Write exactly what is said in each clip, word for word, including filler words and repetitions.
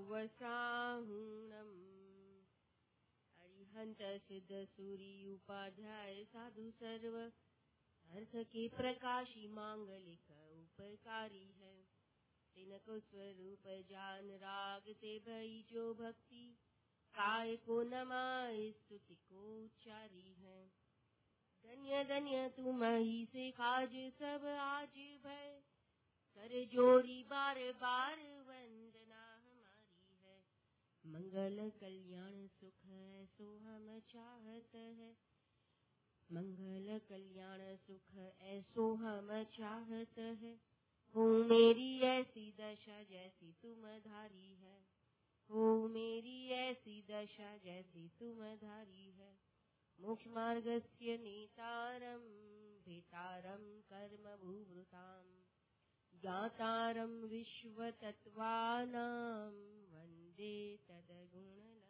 वसाहुणम् अरिहंत सिद्ध सूरी उपाध्याय साधु सर्व अर्थ के प्रकाशी मांगलिक उपकारी है। तिनको स्वरूप जान राग ते भई जो भक्ति काय को नमाय स्तुति को उच्चारी है। धन्य धन्य तुम ही से खाज सब आज भय कर जोड़ी बार बार वंदना हमारी है। मंगल कल्याण सुख ऐसो हम चाहत है। मंगल कल्याण सुख ऐसो हम चाहत है। हो मेरी ऐसी दशा जैसी तुम धारी है। हो मेरी ऐसी दशा जैसी तुम धारी है। मोक्ष मार्गस्य नेतारं भेतारं कर्म भूभृताम् ज्ञातारं विश्वतत्त्वानां वन्दे तद्गुणलब्धये।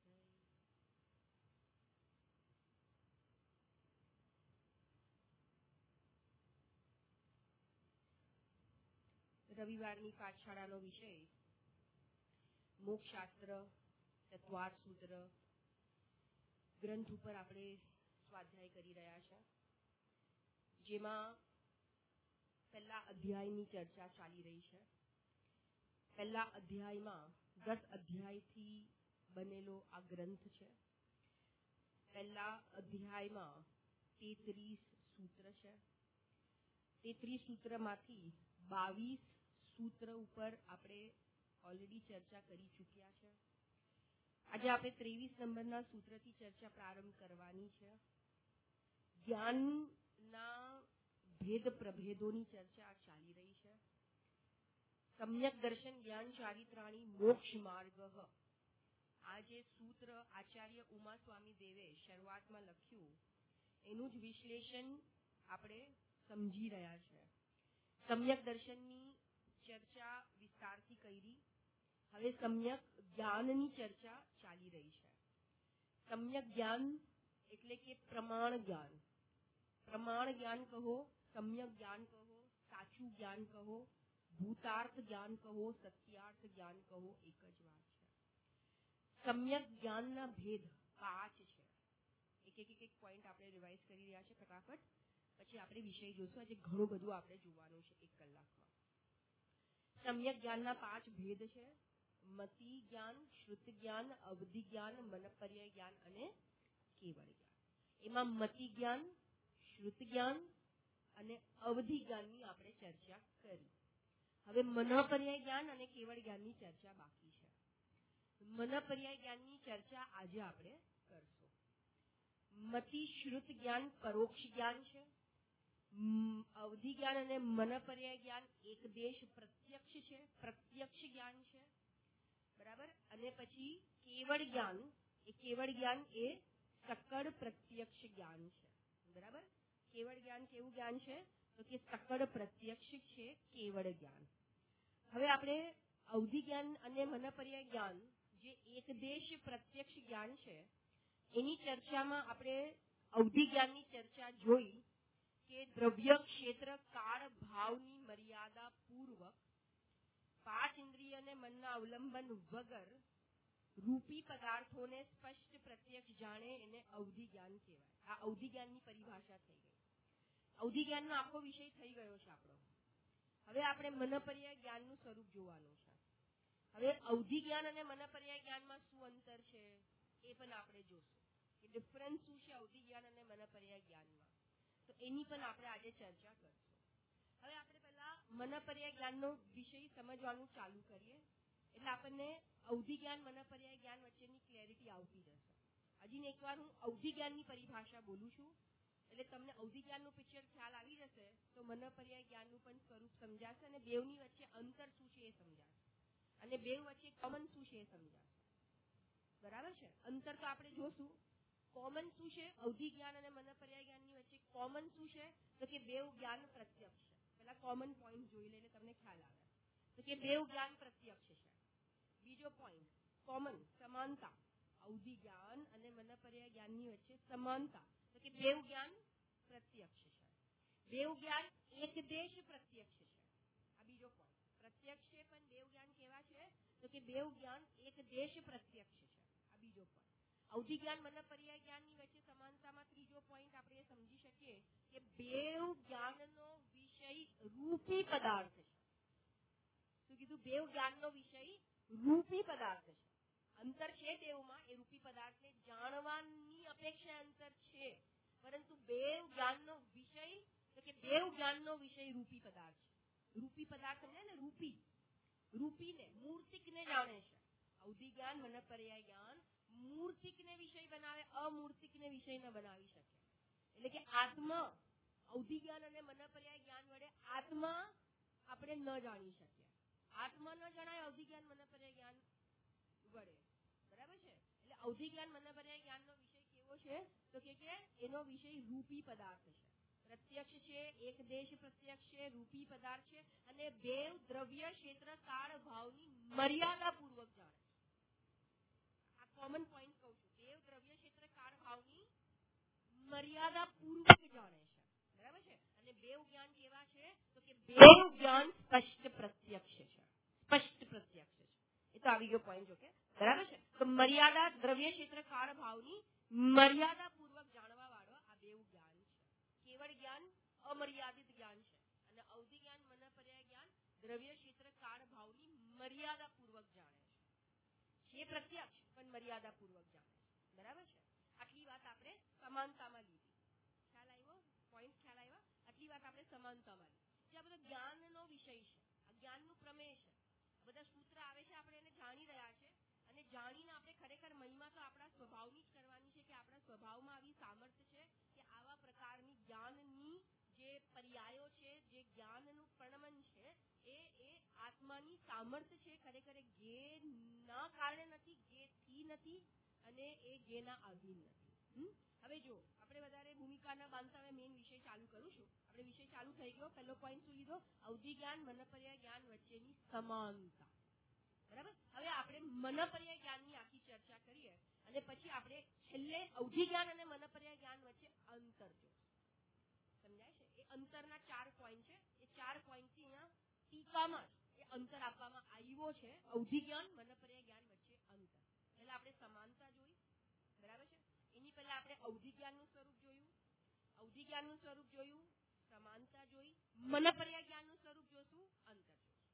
રવિવારની પાઠશાળાનો વિષય મોક્ષશાસ્ત્ર તત્વાર્થ સૂત્ર ગ્રંથ ઉપર આપણે સ્વાધ્યાય કરી રહ્યા છે, જેમાં પહેલા અધ્યાયની ચર્ચા ચાલી રહી છે. પહેલા અધ્યાયમાં દસ અધ્યાયથી બનેલો આ ગ્રંથ છે. પહેલા અધ્યાયમાં તેત્રીસ સૂત્ર છે. તેત્રીસ સૂત્રમાંથી બાવીસ સૂત્ર ઉપર આપણે ઓલરેડી ચર્ચા કરી ચૂક્યા છે. આજે આપણે ત્રેવીસ નંબરના સૂત્રથી ચર્ચા પ્રારંભ કરવાની છે. જ્ઞાનના ભેદ પ્રભેદોની ચર્ચા ચાલી રહી છે. સમ્યક દર્શન જ્ઞાન ચારિત્રાણી મોક્ષ માર્ગ, આ જે સૂત્ર આચાર્ય ઉમાસ્વામી દેવે શરૂઆતમાં લખ્યું એનું જ વિશ્લેષણ આપણે સમજી રહ્યા છે. સમ્યક દર્શનની ચર્ચા વિસ્તારથી કરી. હવે સમ્યક જ્ઞાનની ચર્ચા ચાલી રહી છે. સમ્યક જ્ઞાન એટલે કે પ્રમાણ જ્ઞાન. પ્રમાણ જ્ઞાન કહો, સમ્યક જ્ઞાન કહો, સાચું જ્ઞાન કહો, ભૂતાર્થ જ્ઞાન કહો, સત્યાર્થ જ્ઞાન કહો, એક જ વાત છે. સમ્યક જ્ઞાનના ભેદ પાંચ છે. એક એક એક પોઈન્ટ આપણે રિવાઇઝ કરી રહ્યા છે ફટાફટ, પછી આપણે વિષય જોશું. આજે ઘણું બધું આપણે જોવાનું છે એક કલાકમાં. સમ્યક જ્ઞાનના પાંચ ભેદ છે: મતિ જ્ઞાન, શ્રુત જ્ઞાન, અવધિ જ્ઞાન, મનપર્યાય જ્ઞાન અને કેવળ જ્ઞાન. એમાં મતિ જ્ઞાન, શ્રુત જ્ઞાન અને અવધિ જ્ઞાનની આપણે ચર્ચા કરી. હવે મનપર્યાય જ્ઞાન અને કેવળ જ્ઞાનની ચર્ચા બાકી છે. મનપર્યાય જ્ઞાનની ચર્ચા આજે આપણે કરશું. મતિ શ્રુત જ્ઞાન પરોક્ષ જ્ઞાન છે. અવધિ જ્ઞાન અને મનપર્યાય જ્ઞાન એકદેશ પ્રત્યક્ષ છે, પ્રત્યક્ષ જ્ઞાન છે, બરાબર. અને પછી કેવળ જ્ઞાન, એ કેવળ જ્ઞાન એ સકળ પ્રત્યક્ષ જ્ઞાન છે, બરાબર. કેવળ જ્ઞાન કેવું જ્ઞાન છે? તો કે સકળ પ્રત્યક્ષ છે કેવળ જ્ઞાન. હવે આપણે અવધિ જ્ઞાન અને મનપર્યાય જ્ઞાન જે એકદેશ પ્રત્યક્ષ જ્ઞાન છે એની ચર્ચામાં આપણે અવધિ જ્ઞાનની ચર્ચા જોઈ કે દ્રવ્ય ક્ષેત્ર કાળ ભાવની મર્યાદા પૂર્વક પાંચ ઇન્દ્રિય અને મનના અવલંબન વગર રૂપી પદાર્થોને સ્પષ્ટ પ્રત્યક્ષ જાણે એને અવધિ જ્ઞાન કહેવાય. આ અવધિ જ્ઞાનની પરિભાષા થઈ ગઈ. અવધિ જ્ઞાનનો આખો વિષય થઈ ગયો છે આપણો. હવે આપણે મનપર્યાય જ્ઞાનનું સ્વરૂપ જોવાનું છે. હવે અવધિ જ્ઞાન અને મનપર્યાય જ્ઞાનમાં શું અંતર છે એ પણ આપણે જોશું કે ડિફરન્સ શું છે અવધિ જ્ઞાન અને મનપર્યાય જ્ઞાનમાં. તો એની પણ આપણે આજે ચર્ચા કરશું. હવે આપણે પહેલા મનપર્યાય જ્ઞાનનો વિષય સમજવાનું ચાલુ કરીએ એટલે આપણને અવધિ જ્ઞાન મનપર્યાય જ્ઞાન વચ્ચેની ક્લેરિટી આવતી જશે. હજી એકવાર હું અવધિ જ્ઞાનની પરિભાષા બોલું છું એટલે તમને અવધિ જ્ઞાનનું પિક્ચર ખ્યાલ આવી જશે, તો મનપર્યાય જ્ઞાનનું પણ સ્વરૂપ સમજાશે અને બેવની વચ્ચે અંતર શું છે એ સમજાશે અને બેવ વચ્ચે કોમન શું છે એ સમજાશે. બરાબર છે? અંતર તો આપણે જોશું. કોમન શું છે અવધિ જ્ઞાન અને મનપર્યાય જ્ઞાનની વચ્ચે? કોમન શું છે? તો કે બેવ જ્ઞાન પ્રત્યક્ષ છે. પેલા કોમન પોઈન્ટ જોઈ લે એટલે તમને ખ્યાલ આવે. તો કે બેવ જ્ઞાન પ્રત્યક્ષ છે. બીજો પોઈન્ટ કોમન, સમાનતા. અવધિ જ્ઞાન અને મનપર્યાય જ્ઞાનની વચ્ચે સમાનતા. તો કે બેવ જ્ઞાન પ્રત્યક્ષ છે. બેવ જ્ઞાન એકદેશ પ્રત્યક્ષ છે. આ બીજો પોઈન્ટ. પ્રત્યક્ષ છે પણ બેવ જ્ઞાન કેવા છે? તો તો કે બેવ જ્ઞાન એક દેશ પ્રત્યક્ષ છે. આ બીજો પોઈન્ટ. અવધિ જ્ઞાન મન પર્યાય જ્ઞાનની વચ્ચે સમાનતામાં ત્રીજો પોઈન્ટ આપણે સમજી શકીએ કે બેવ જ્ઞાનનો વિષય રૂપી પદાર્થ છે. શું કીધું? બેવ જ્ઞાનનો વિષય રૂપી પદાર્થ છે. અંતર છે બેવમાં, એ રૂપી પદાર્થને જાણવાની અપેક્ષા અંતર છે, પરંતુ બેવ જ્ઞાનનો વિષય તો કે બેવ જ્ઞાનનો વિષય રૂપી પદાર્થ છે. રૂપી પદાર્થ સમજે ને? રૂપી રૂપીને મૂર્તિકને જાણે છે. અવધિ જ્ઞાન મન પર્યાય જ્ઞાન મૂર્તિકને વિષય બનાવે, અમૂર્તિકને વિષય ન બનાવી શકે. એટલે કે આત્મા, અવધિ જ્ઞાન અને મન પર્યાય જ્ઞાન વડે આત્મા આપણે ન જાણી શકીએ. આત્મા ન જણાય અવધિ જ્ઞાન મન પર્યાય જ્ઞાન વડે. બરાબર છે? એટલે અવધિ જ્ઞાન મન પર્યાય જ્ઞાનનો વિષય કેવો છે? તો કે એનો વિષય રૂપી પદાર્થ છે. પ્રત્યક્ષ છે, એક દેશ પ્રત્યક્ષ છે, રૂપી પદાર્થ છે, અને બેવ દ્રવ્ય ક્ષેત્ર કાળ ભાવની મર્યાદા પૂર્વક જાણે. આ કોમન પોઈન્ટ કહું છું. બેવ દ્રવ્ય ક્ષેત્ર કાળ ભાવની મર્યાદા પૂર્વક જાણે છે. બરાબર છે? અને બેવ જ્ઞાન કેવા છે? તો કે બેવ જ્ઞાન સ્પષ્ટ પ્રત્યક્ષ છે. સ્પષ્ટ પ્રત્યક્ષ છે. એ તો આવી ગયો પોઈન્ટ. ઓકે, બરાબર છે? તો મર્યાદા દ્રવ્ય ક્ષેત્ર કાળ ભાવની મર્યાદા પૂર્વક જાણવા વાળો આ બેવ જ્ઞાન છે. કેવળ જ્ઞાન અમર્યાદિત જ્ઞાન છે, અને અવધિ જ્ઞાન મન પર્યાય જ્ઞાન દ્રવ્ય ક્ષેત્ર કાળ ભાવની મર્યાદા પૂર્વક જાણે છે. એ પ્રત્યક્ષ પણ મર્યાદા પૂર્વક જાણે છે. બરાબર છે? આટલી વાત આપણે સમાનતામાં લીધી. ખ્યાલ આવ્યો? પોઈન્ટ ખ્યાલ આવ્યા? આટલી વાત આપણે સમાનતામાં લીધી. જે આ બધો જ્ઞાનનો વિષય છે, આ જ્ઞાનનું પ્રમેય છે, આ બધા સૂત્ર આવે છે, આપણે એને જાણી રહ્યા છે, અને જાણીને આપણે ખરેખર મહિમા તો આપણા સ્વભાવની જ કરવાની છે, કે આપણા સ્વભાવમાં આવી સામર્થ્ય છે કે આવા પ્રકારની જ્ઞાનની જે પર્યાયો છે, જે જ્ઞાનનું પ્રણમન છે, એ એ આત્માની સામર્થ્ય છે. ખરેખર જ્ઞેના કારણે નથી, જ્ઞેથી નથી, અને એ જ્ઞેના આધીન નથી. હવે જો આપણે વધારે ભૂમિકા ન બાંધતા હવે મેઇન વિષય ચાલુ કરું છું. આપણે વિષય ચાલુ થઈ ગયો. પહેલો પોઈન્ટ શું લીધો? અવધિ જ્ઞાન મન પર્યાય જ્ઞાન વચ્ચેની સમાનતા. બરાબર? હવે આપણે મન પર્યાય જ્ઞાનની આખી ચર્ચા કરીએ, અને પછી આપણે છેલ્લે અવધિ જ્ઞાન અને મન પર્યાય જ્ઞાન વચ્ચે અંતર જોઈશું. સમજાય છે? એ અંતરના ચાર પોઈન્ટ છે. એ ચાર પોઈન્ટથી અહીંયા ટીકામાં જ એ અંતર આપવામાં આવ્યો છે. અવધિ જ્ઞાન મન પર્યાય જ્ઞાન વચ્ચે અંતર. પહેલા આપણે સમાનતા જોઈ. બરાબર છે? એની પહેલા આપણે અવધિ જ્ઞાનનું સ્વરૂપ જોયું, અવધિ જ્ઞાનનું સ્વરૂપ જોયું, સમાનતા જોઈ, મન પર્યાય જ્ઞાનનું સ્વરૂપ જોશું, અંતર જોશું.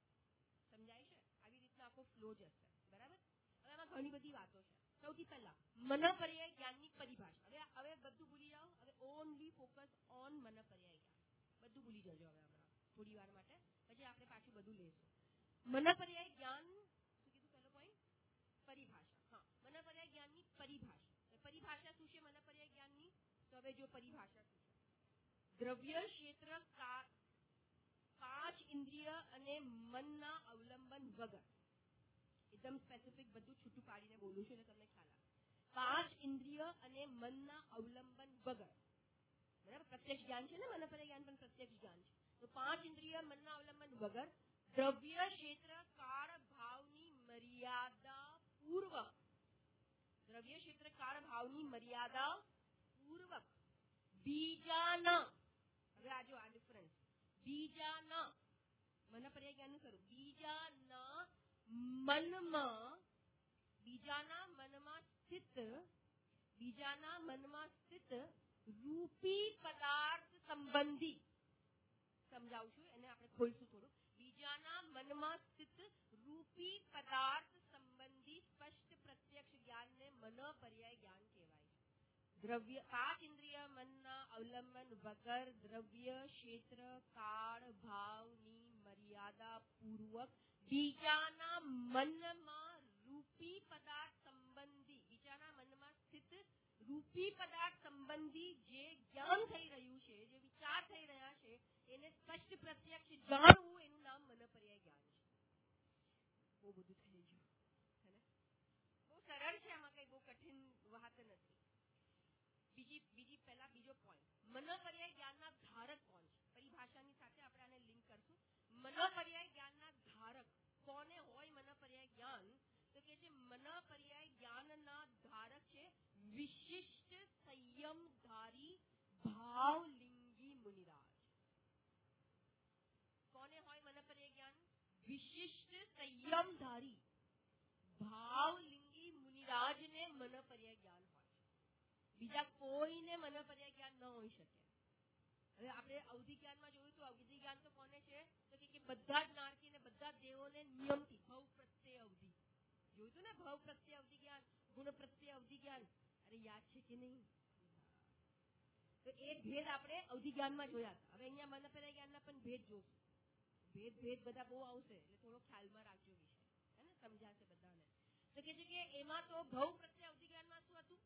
સમજાય છે? આવી રીતના આખો ફ્લો જશે. બરાબર? હવે આમાં ઘણી બધી વાતો છે. સૌથી પહેલા મન પર્યાય જ્ઞાનની પરિભાષા. હવે હવે બધું ભૂલી જાઓ. હવે ઓનલી ફોકસ ઓન મન પર્યાય જ્ઞાન. બધું ભૂલી જજો હવે હમણાં થોડી વાર માટે, પછી આપણે પાછું બધું લેશું. મન પર્યાય જ્ઞાન શું કીધું? પહેલો પોઈન્ટ પરિભાષા. હા, મન પર્યાય જ્ઞાનની પરિભાષા. પરિભાષા શું છે મન પર્યાય જ્ઞાનની? તો હવે જો પરિભાષા શું છે? દ્રવ્ય ક્ષેત્ર પાંચ ઇન્દ્રિય અને મનના અવલંબન વગર. એકદમ સ્પેસિફિક બધું છૂટું પાડીને બોલું છું એટલે તમને ખ્યાલ આવે. પાંચ ઇન્દ્રિય અને મનના અવલંબન વગર. બરાબર? પ્રત્યક્ષ જ્ઞાન છે ને? મન પર્યાય જ્ઞાન પણ પ્રત્યક્ષ જ્ઞાન છે. તો પાંચ ઇન્દ્રિય મનના અવલંબન વગર દ્રવ્ય ક્ષેત્ર કાળ ભાવની મર્યાદા પૂર્વક, દ્રવ્ય ક્ષેત્ર કાળ ભાવની મર્યાદા પૂર્વક બીજાના, હવે આ જો આ ડિફરન્સ, બીજાના મન પર્યાય જ્ઞાનનું સ્વરૂપ, બીજાના મનમાં, બીજાના મનમાં સ્થિત, બીજાના મનમાં સ્થિત રૂપી પદાર્થ સંબંધી. સમજાવું છું, એને આપણે ખોલશું થોડું. બીજાના મનમાં સ્થિત રૂપી પદાર્થ સંબંધી સ્પષ્ટ પ્રત્યક્ષ જ્ઞાનને મન પર્યાય જ્ઞાન કહેવાય છે. દ્રવ્ય પાંચ ઇન્દ્રિય મનના અવલંબન વગર દ્રવ્ય ક્ષેત્ર કાળ ભાવની મર્યાદા પૂર્વક બીજાના મનમાં રૂપી પદાર્થ સંબંધી, બીજાના મનમાં સ્થિત રૂપી પદાર્થ સંબંધી જે જ્ઞાન થઈ રહ્યું છે, જે વિચાર થઈ રહ્યા છે, એને સ્પષ્ટ પ્રત્યક્ષ જાણવું, એનું નામ મન પર્યાય જ્ઞાન છે. બહુ બધું થઈ ગયું છે ને? બહુ સરળ છે, આમાં કઈ બહુ કઠિન વાત નથી. બીજી બીજી પહેલા બીજો પોઈન્ટ, મન પર્યાય જ્ઞાનના ધારક કોણ છે? પરિભાષાની સાથે આપણે આને લિંક કરશું. મન પર્યાય જ્ઞાનના ધારક કોને હોય? મન પર્યાય જ્ઞાન તો કે છે મન પર્યાય જ્ઞાનના ધારક છે વિશિષ્ટ સંયમધારી ભાવલિંગી મુનિરાજ. કોને હોય મન પર્યાય જ્ઞાન? વિશિષ્ટ સંયમધારી સંયમધારી ભાવલિંગી મુનિરાજને મન પર્યાય જ્ઞાન હોય છે. બીજા કોઈને મન પર્યાય જ્ઞાન ન હોઈ શકે. હવે આપણે અવધિ જ્ઞાનમાં જોયું તો અવધિ જ્ઞાન તો કોને છે? તો કે બધા જ નારકી ને બધા જ દેવોને નિયમથી ભવ પ્રત્યે અવધિ જોયું હતું ને. ભવ પ્રત્યે અવધિ જ્ઞાન, ગુણ પ્રત્યે અવધિ જ્ઞાન. અરે યાદ છે કે નહીં? તો એ ભેદ આપણે અવધિ જ્ઞાનમાં જોયા હતા. હવે અહીંયા મન પર્યાય જ્ઞાનના પણ ભેદ જોશું. ભેદ ભેદ બધા બહુ આવશે એટલે થોડો ખ્યાલમાં રાખજો વિષય, હે ને, સમજાશે બધાને. તો કે છે કે એમાં તો ભવ પ્રત્યે અવધિ જ્ઞાનમાં શું હતું?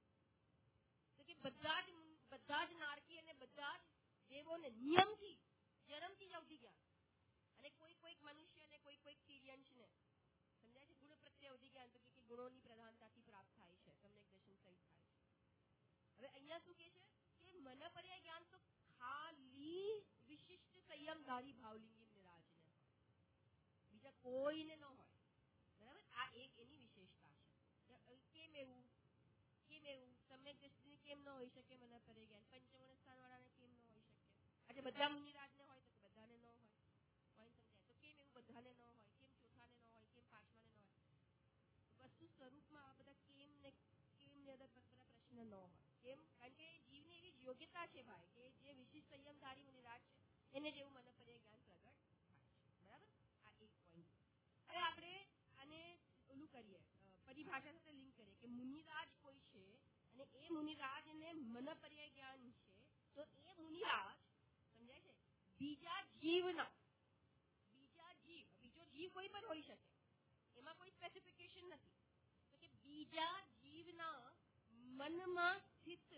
તો કે બધા જ બધા જ નારકી અને બધા જ દેવોને નિયમથી જન્મથી જ અવધિ જ્ઞાન, અને કોઈ કોઈક મનુષ્ય ને કોઈ કોઈક તિર્યંશને સમજાય છે ગુણ પ્રત્યે અવધિ જ્ઞાન. તો કે ગુણોની પ્રધાનતાથી પ્રાપ્ત થાય છે, તમને એક દર્શન સહિત થાય છે. હવે અહીંયા શું કે છે કે મન પર્યાય જ્ઞાન તો ખાલી વિશિષ્ટ સંયમધારી ભાવલિંગી નિરાજને હોય, બીજા કોઈને ન હોય. બરાબર? આ એક એની વિશેષતા છે. કેમ એવું? કેમ એવું? સમ્યક દ્રષ્ટિને કેમ ન હોઈ શકે મન પર્યાય જ્ઞાન? પંચમણ સ્થાન વાળાને કેમ ન હોઈ શકે? આજે બધા મુનિરાજને હોય તો બધાને ન હોય. પોઈન્ટ સમજાય? તો કેમ એવું બધાને ન હોય? કેમ ચોથાને ન હોય? કેમ પાંચમાને ન હોય? વસ્તુ સ્વરૂપમાં આ બધા કેમ ને કેમ ને બધા પ્રશ્ન ન હોય. કેમ? કારણ કે જીવની એવી જ યોગ્યતા છે ભાઈ કે જે વિશિષ્ટ સંયમધારી મુનિરાજ છે એને જેવું મન પર્યાય જ્ઞાન પ્રગટ થાય છે. બરાબર? આ એક પોઈન્ટ. હવે આપણે આને ઓલું કરીએ, પરિભાષા સાથે લિંક કરીએ કે મુનિરાજ કોઈ છે અને એ મુનિરાજને મન પર્યાય જ્ઞાન છે, તો એ મુનિરાજ સમજાય છે બીજા જીવના, બીજા જીવ, બીજો જીવ કોઈ પણ હોઈ શકે, એમાં કોઈ સ્પેસિફિકેશન નથી. તો કે બીજા જીવના મનમાં સ્થિત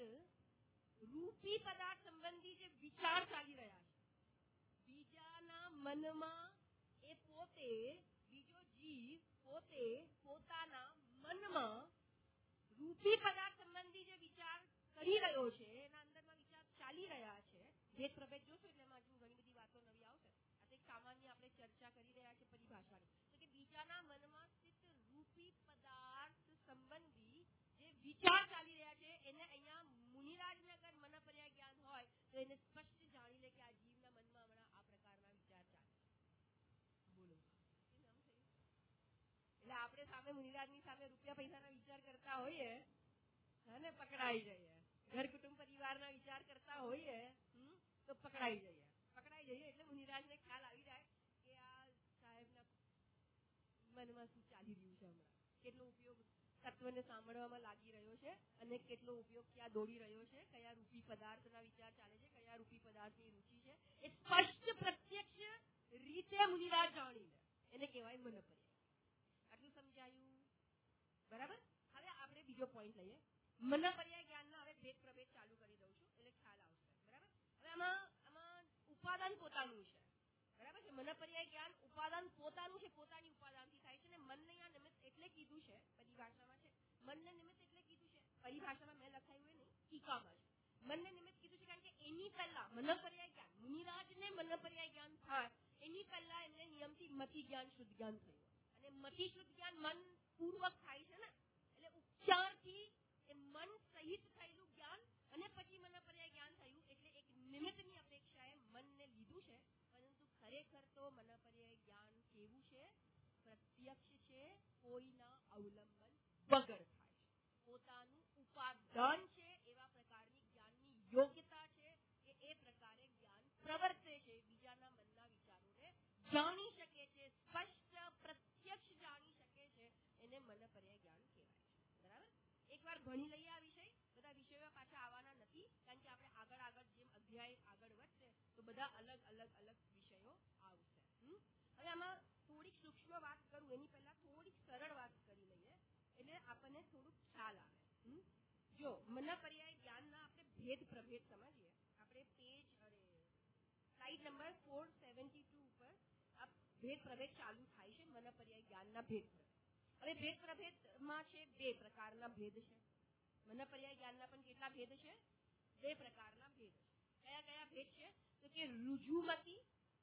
રૂપી પદાર્થ સંબંધી જે વિચાર ચાલી રહ્યા છે, બીજાના મનમાં એ પોતે બીજો જીવ પોતે પોતાના મનમાં રૂપી પદાર્થ સંબંધી જે વિચાર કરી રહ્યો છે, એના અંદરમાં વિચાર ચાલી રહ્યા છે. ભેદ પ્રભેદ જોશું એટલે એમાં હજુ ઘણી બધી વાતો નવી આવશે. આ તો એક સામાન્ય આપણે ચર્ચા કરી રહ્યા છે પરિભાષાની. તો કે બીજાના મનમાં સ્થિત રૂપી પદાર્થ સંબંધી જે વિચાર ચાલી રહ્યા છે એને અહીંયા મુનિરાજને અગર મન પર્યાય જ્ઞાન હોય તો એને સ્પષ્ટ જાણી લે કે આ જીવના મનમાં હમણાં આ પ્રકારના વિચાર ચાલે છે. બોલો. એટલે આપણે સામે મુનિરાજની સામે રૂપિયા પૈસાના વિચાર કરતા હોઈએ ને પકડાઈ જઈએ. ઘર કુટુંબ પરિવારના વિચાર કરતા હોઈએ તો પકડાઈ જઈએ. પકડાઈ જઈએ એટલે મુનિરાજને ખ્યાલ આવી જાય કે આ સાહેબના મનમાં શું ચાલી રહ્યું છે હમણાં, કેટલો ઉપયોગ તત્વને સાંભળવામાં લાગી રહ્યો છે અને કેટલો ઉપયોગ ક્યાં દોડી રહ્યો છે, કયા રૂપી પદાર્થના વિચાર ચાલે છે, કયા રૂપી પદાર્થની રુચિ છે, એ સ્પષ્ટ પ્રત્યક્ષ રીતે મુનિરાજ જાણી લે. એને કહેવાય મન પર્યાય. આટલું સમજાયું? બરાબર? હવે આપણે બીજો પોઈન્ટ લઈએ. મન પર્યાય જ્ઞાનના હવે ભેદ પ્રભેદ ચાલુ કરી દઉં છું એટલે ખ્યાલ આવશે. બરાબર? હવે આમાં આમાં ઉપાદાન પોતાનું છે. બરાબર છે? મન પર્યાય જ્ઞાન ઉપાદાન પોતાનું છે, પોતાની ઉપાદાનથી થાય છે. અને મનને આ નિમિત્ત એટલે કીધું છે, પરિભાષામાં છે મનને નિમિત્ત એટલે કીધું છે, પરિભાષામાં મેં લખાયું હોય નહીં, ટીકામાં છે. મનને નિમિત્ત કીધું છે કારણ કે એની પહેલા મન પર્યાય જ્ઞાન, મુનિરાજને મન પર્યાય જ્ઞાન થાય એની પહેલા એમને નિયમથી મતિ જ્ઞાન શુદ્ધ જ્ઞાન થયું. અને મતિ શુદ્ધ જ્ઞાન મન પૂર્વક થાય છે ને, એટલે ઉપચારથી એ મન સહિત થયેલું જ્ઞાન અને પછી મન પર્યાય જ્ઞાન થયું. એટલે એક નિમિત્તની અપેક્ષાએ મનને લીધું છે, પરંતુ ખરેખર તો મન પર્યાય જ્ઞાન કેવું છે? પ્રત્યક્ષ છે, કોઈના અવલંબન વગર થાય છે, પોતાનું ઉપાદાન છે, એવા પ્રકારની જ્ઞાનની યોગ્યતા છે કે એ પ્રકારે જ્ઞાન પ્રવર્તે છે, બીજાના મનના વિચારોને જાણી શકે છે, સ્પષ્ટ પ્રત્યક્ષ જાણી શકે છે, એને મન પર્યાય જ્ઞાન કહેવાય છે. બરાબર? એકવાર ભણી લઈએ આ વિષય. બધા વિષયો પાછા આવવાના નથી કારણ કે આપણે આગળ આગળ જેમ અધ્યાય આગળ વધશે તો બધા અલગ અલગ અલગ વિષયો આવશે. હવે આમાં થોડીક સૂક્ષ્મ વાત કરું એની પહેલા થોડીક સરળ વાત કરી લઈએ એટલે આપણને થોડુંક ખ્યાલ આવે. જો મન પર્યાય જ્ઞાનના આપણે ભેદ પ્રભેદ સમજીએ. આપણે પેજ અરે slide number four seventy two ઉપર આ ભેદ પ્રભેદ ચાલુ થાય છે. મન પર્યાય જ્ઞાનના ભેદ પ્રભેદ. હવે ભેદ પ્રભેદમાં છે બે પ્રકારના ભેદ છે. મન પર્યાય જ્ઞાનના પણ કેટલા ભેદ છે? બે પ્રકારના ભેદ છે. કયા કયા ભેદ છે? તો કે રુજુમતી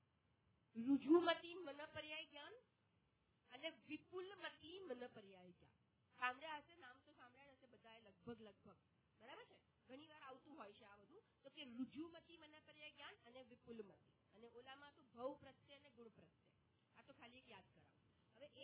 રુજુમતી મન પર્યાય જ્ઞાન અને વિપુલમતી મન પર્યાય જ્ઞાન. સાંભળ્યા હશે, નામ તો સાંભળ્યા હશે બધાએ લગભગ લગભગ. બરાબર છે? ઘણી વાર આવતું હોય છે આ બધું. તો કે રુજુમતી મન પર્યાય જ્ઞાન અને વિપુલમતી. અને ઓલામાં તો ભવ પ્રત્યે અને ગુણ પ્રત્યે. આ તો ખાલી એક યાદ કરાવું. હવે એ હમણાં નહીં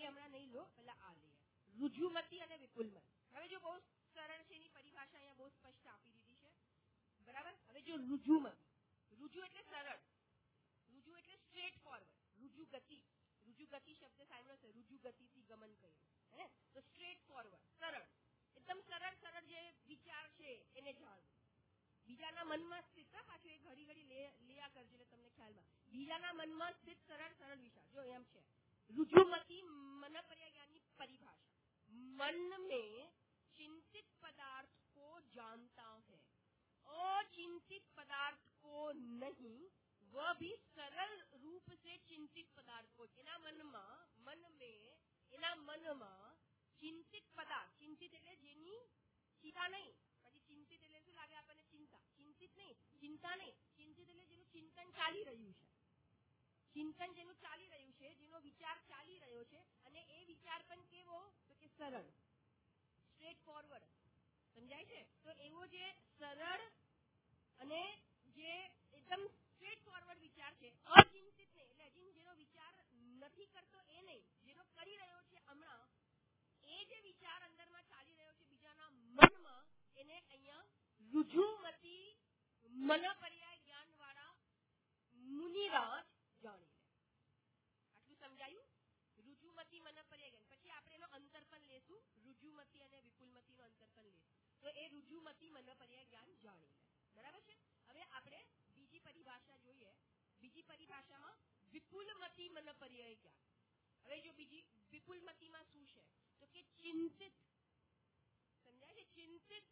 નહીં લો, પેલા આ લઈએ. રુજુમતી અને વિપુલમતી. હવે જો બહુ સરળ છે, એની પરિભાષા અહીંયા બહુ સ્પષ્ટ આપી દીધી છે. બરાબર. હવે જો રુજુમતી, રુજુ એટલે સરળ, રુજુ એટલે સ્ટ્રેટ ફોરવર્ડ, રુજુ ગતિ, રુજુ ગતિ શબ્દ સાંભળ્યો છે, રુજુ ગતિથી ગમન કર્યું, હે તો સ્ટ્રેટ ફોરવર્ડ, સરળ, એકદમ સરળ સરળ જે વિચાર છે એને જાણવું. બીજાના મનમાં સ્થિત, પાછું એ ઘડી ઘડી લેયા કરજો એટલે તમને ખ્યાલમાં. બીજાના મનમાં સ્થિત સરળ સરળ વિચાર. જો એમ છે રુજુમતી मन पर्याय ज्ञान की परिभाषा, मन में चिंतित पदार्थ को जानता है, अचिंतित पदार्थ को नहीं, वह भी सरल रूप से चिंतित पदार्थ को. એના મનમાં, મન में, એના મનમાં ચિંતિત પદાર્થ, ચિંતિત એટલે જેની ચિંતા નહીં. પછી ચિંતિત એટલે શું લાગે આપણને? ચિંતા. ચિંતિત નહીં, ચિંતા નહીં, ચિંતિત એટલે જેનું ચિંતન ચાલી રહ્યું છે, ચિંતન જેનું ચાલી રહ્યું છે, જેનો વિચાર ચાલી રહ્યો છે, અને એ વિચાર પણ કેવો? તો કે સરળ, સ્ટ્રેટ ફોરવર્ડ. સમજાય છે? તો એવો જે સરળ અને જે એકદમ સ્ટ્રેટ ફોરવર્ડ વિચાર છે, અચિંતિત નહીં એટલે હજી જેનો વિચાર નથી કરતો એ નહીં, જેનો કરી રહ્યો છે હમણાં, એ જે વિચાર અંદરમાં ચાલી રહ્યો છે બીજાના મનમાં, એને અહીંયા રુજુમતી મન પર્યાય જ્ઞાન વાળા મુનિરાજ જાણી લે. આટલું સમજાયું? રુજુમતી મન પર્યાય જ્ઞાન. પછી આપણે એનો અંતર પણ લેશું, રુજુમતી અને વિપુલમતી નો અંતર પણ લેશું. તો એ રુજુમતી મન પર્યાય જ્ઞાન જાણી લે. બરાબર છે? હવે આપણે બીજી પરિભાષા જોઈએ. બીજી પરિભાષામાં વિપુલમતી મન પર્યાય જ્ઞાન. હવે જો બીજી વિપુલમતીમાં શું છે? તો કે ચિંતિત. સમજાય છે? ચિંતિત.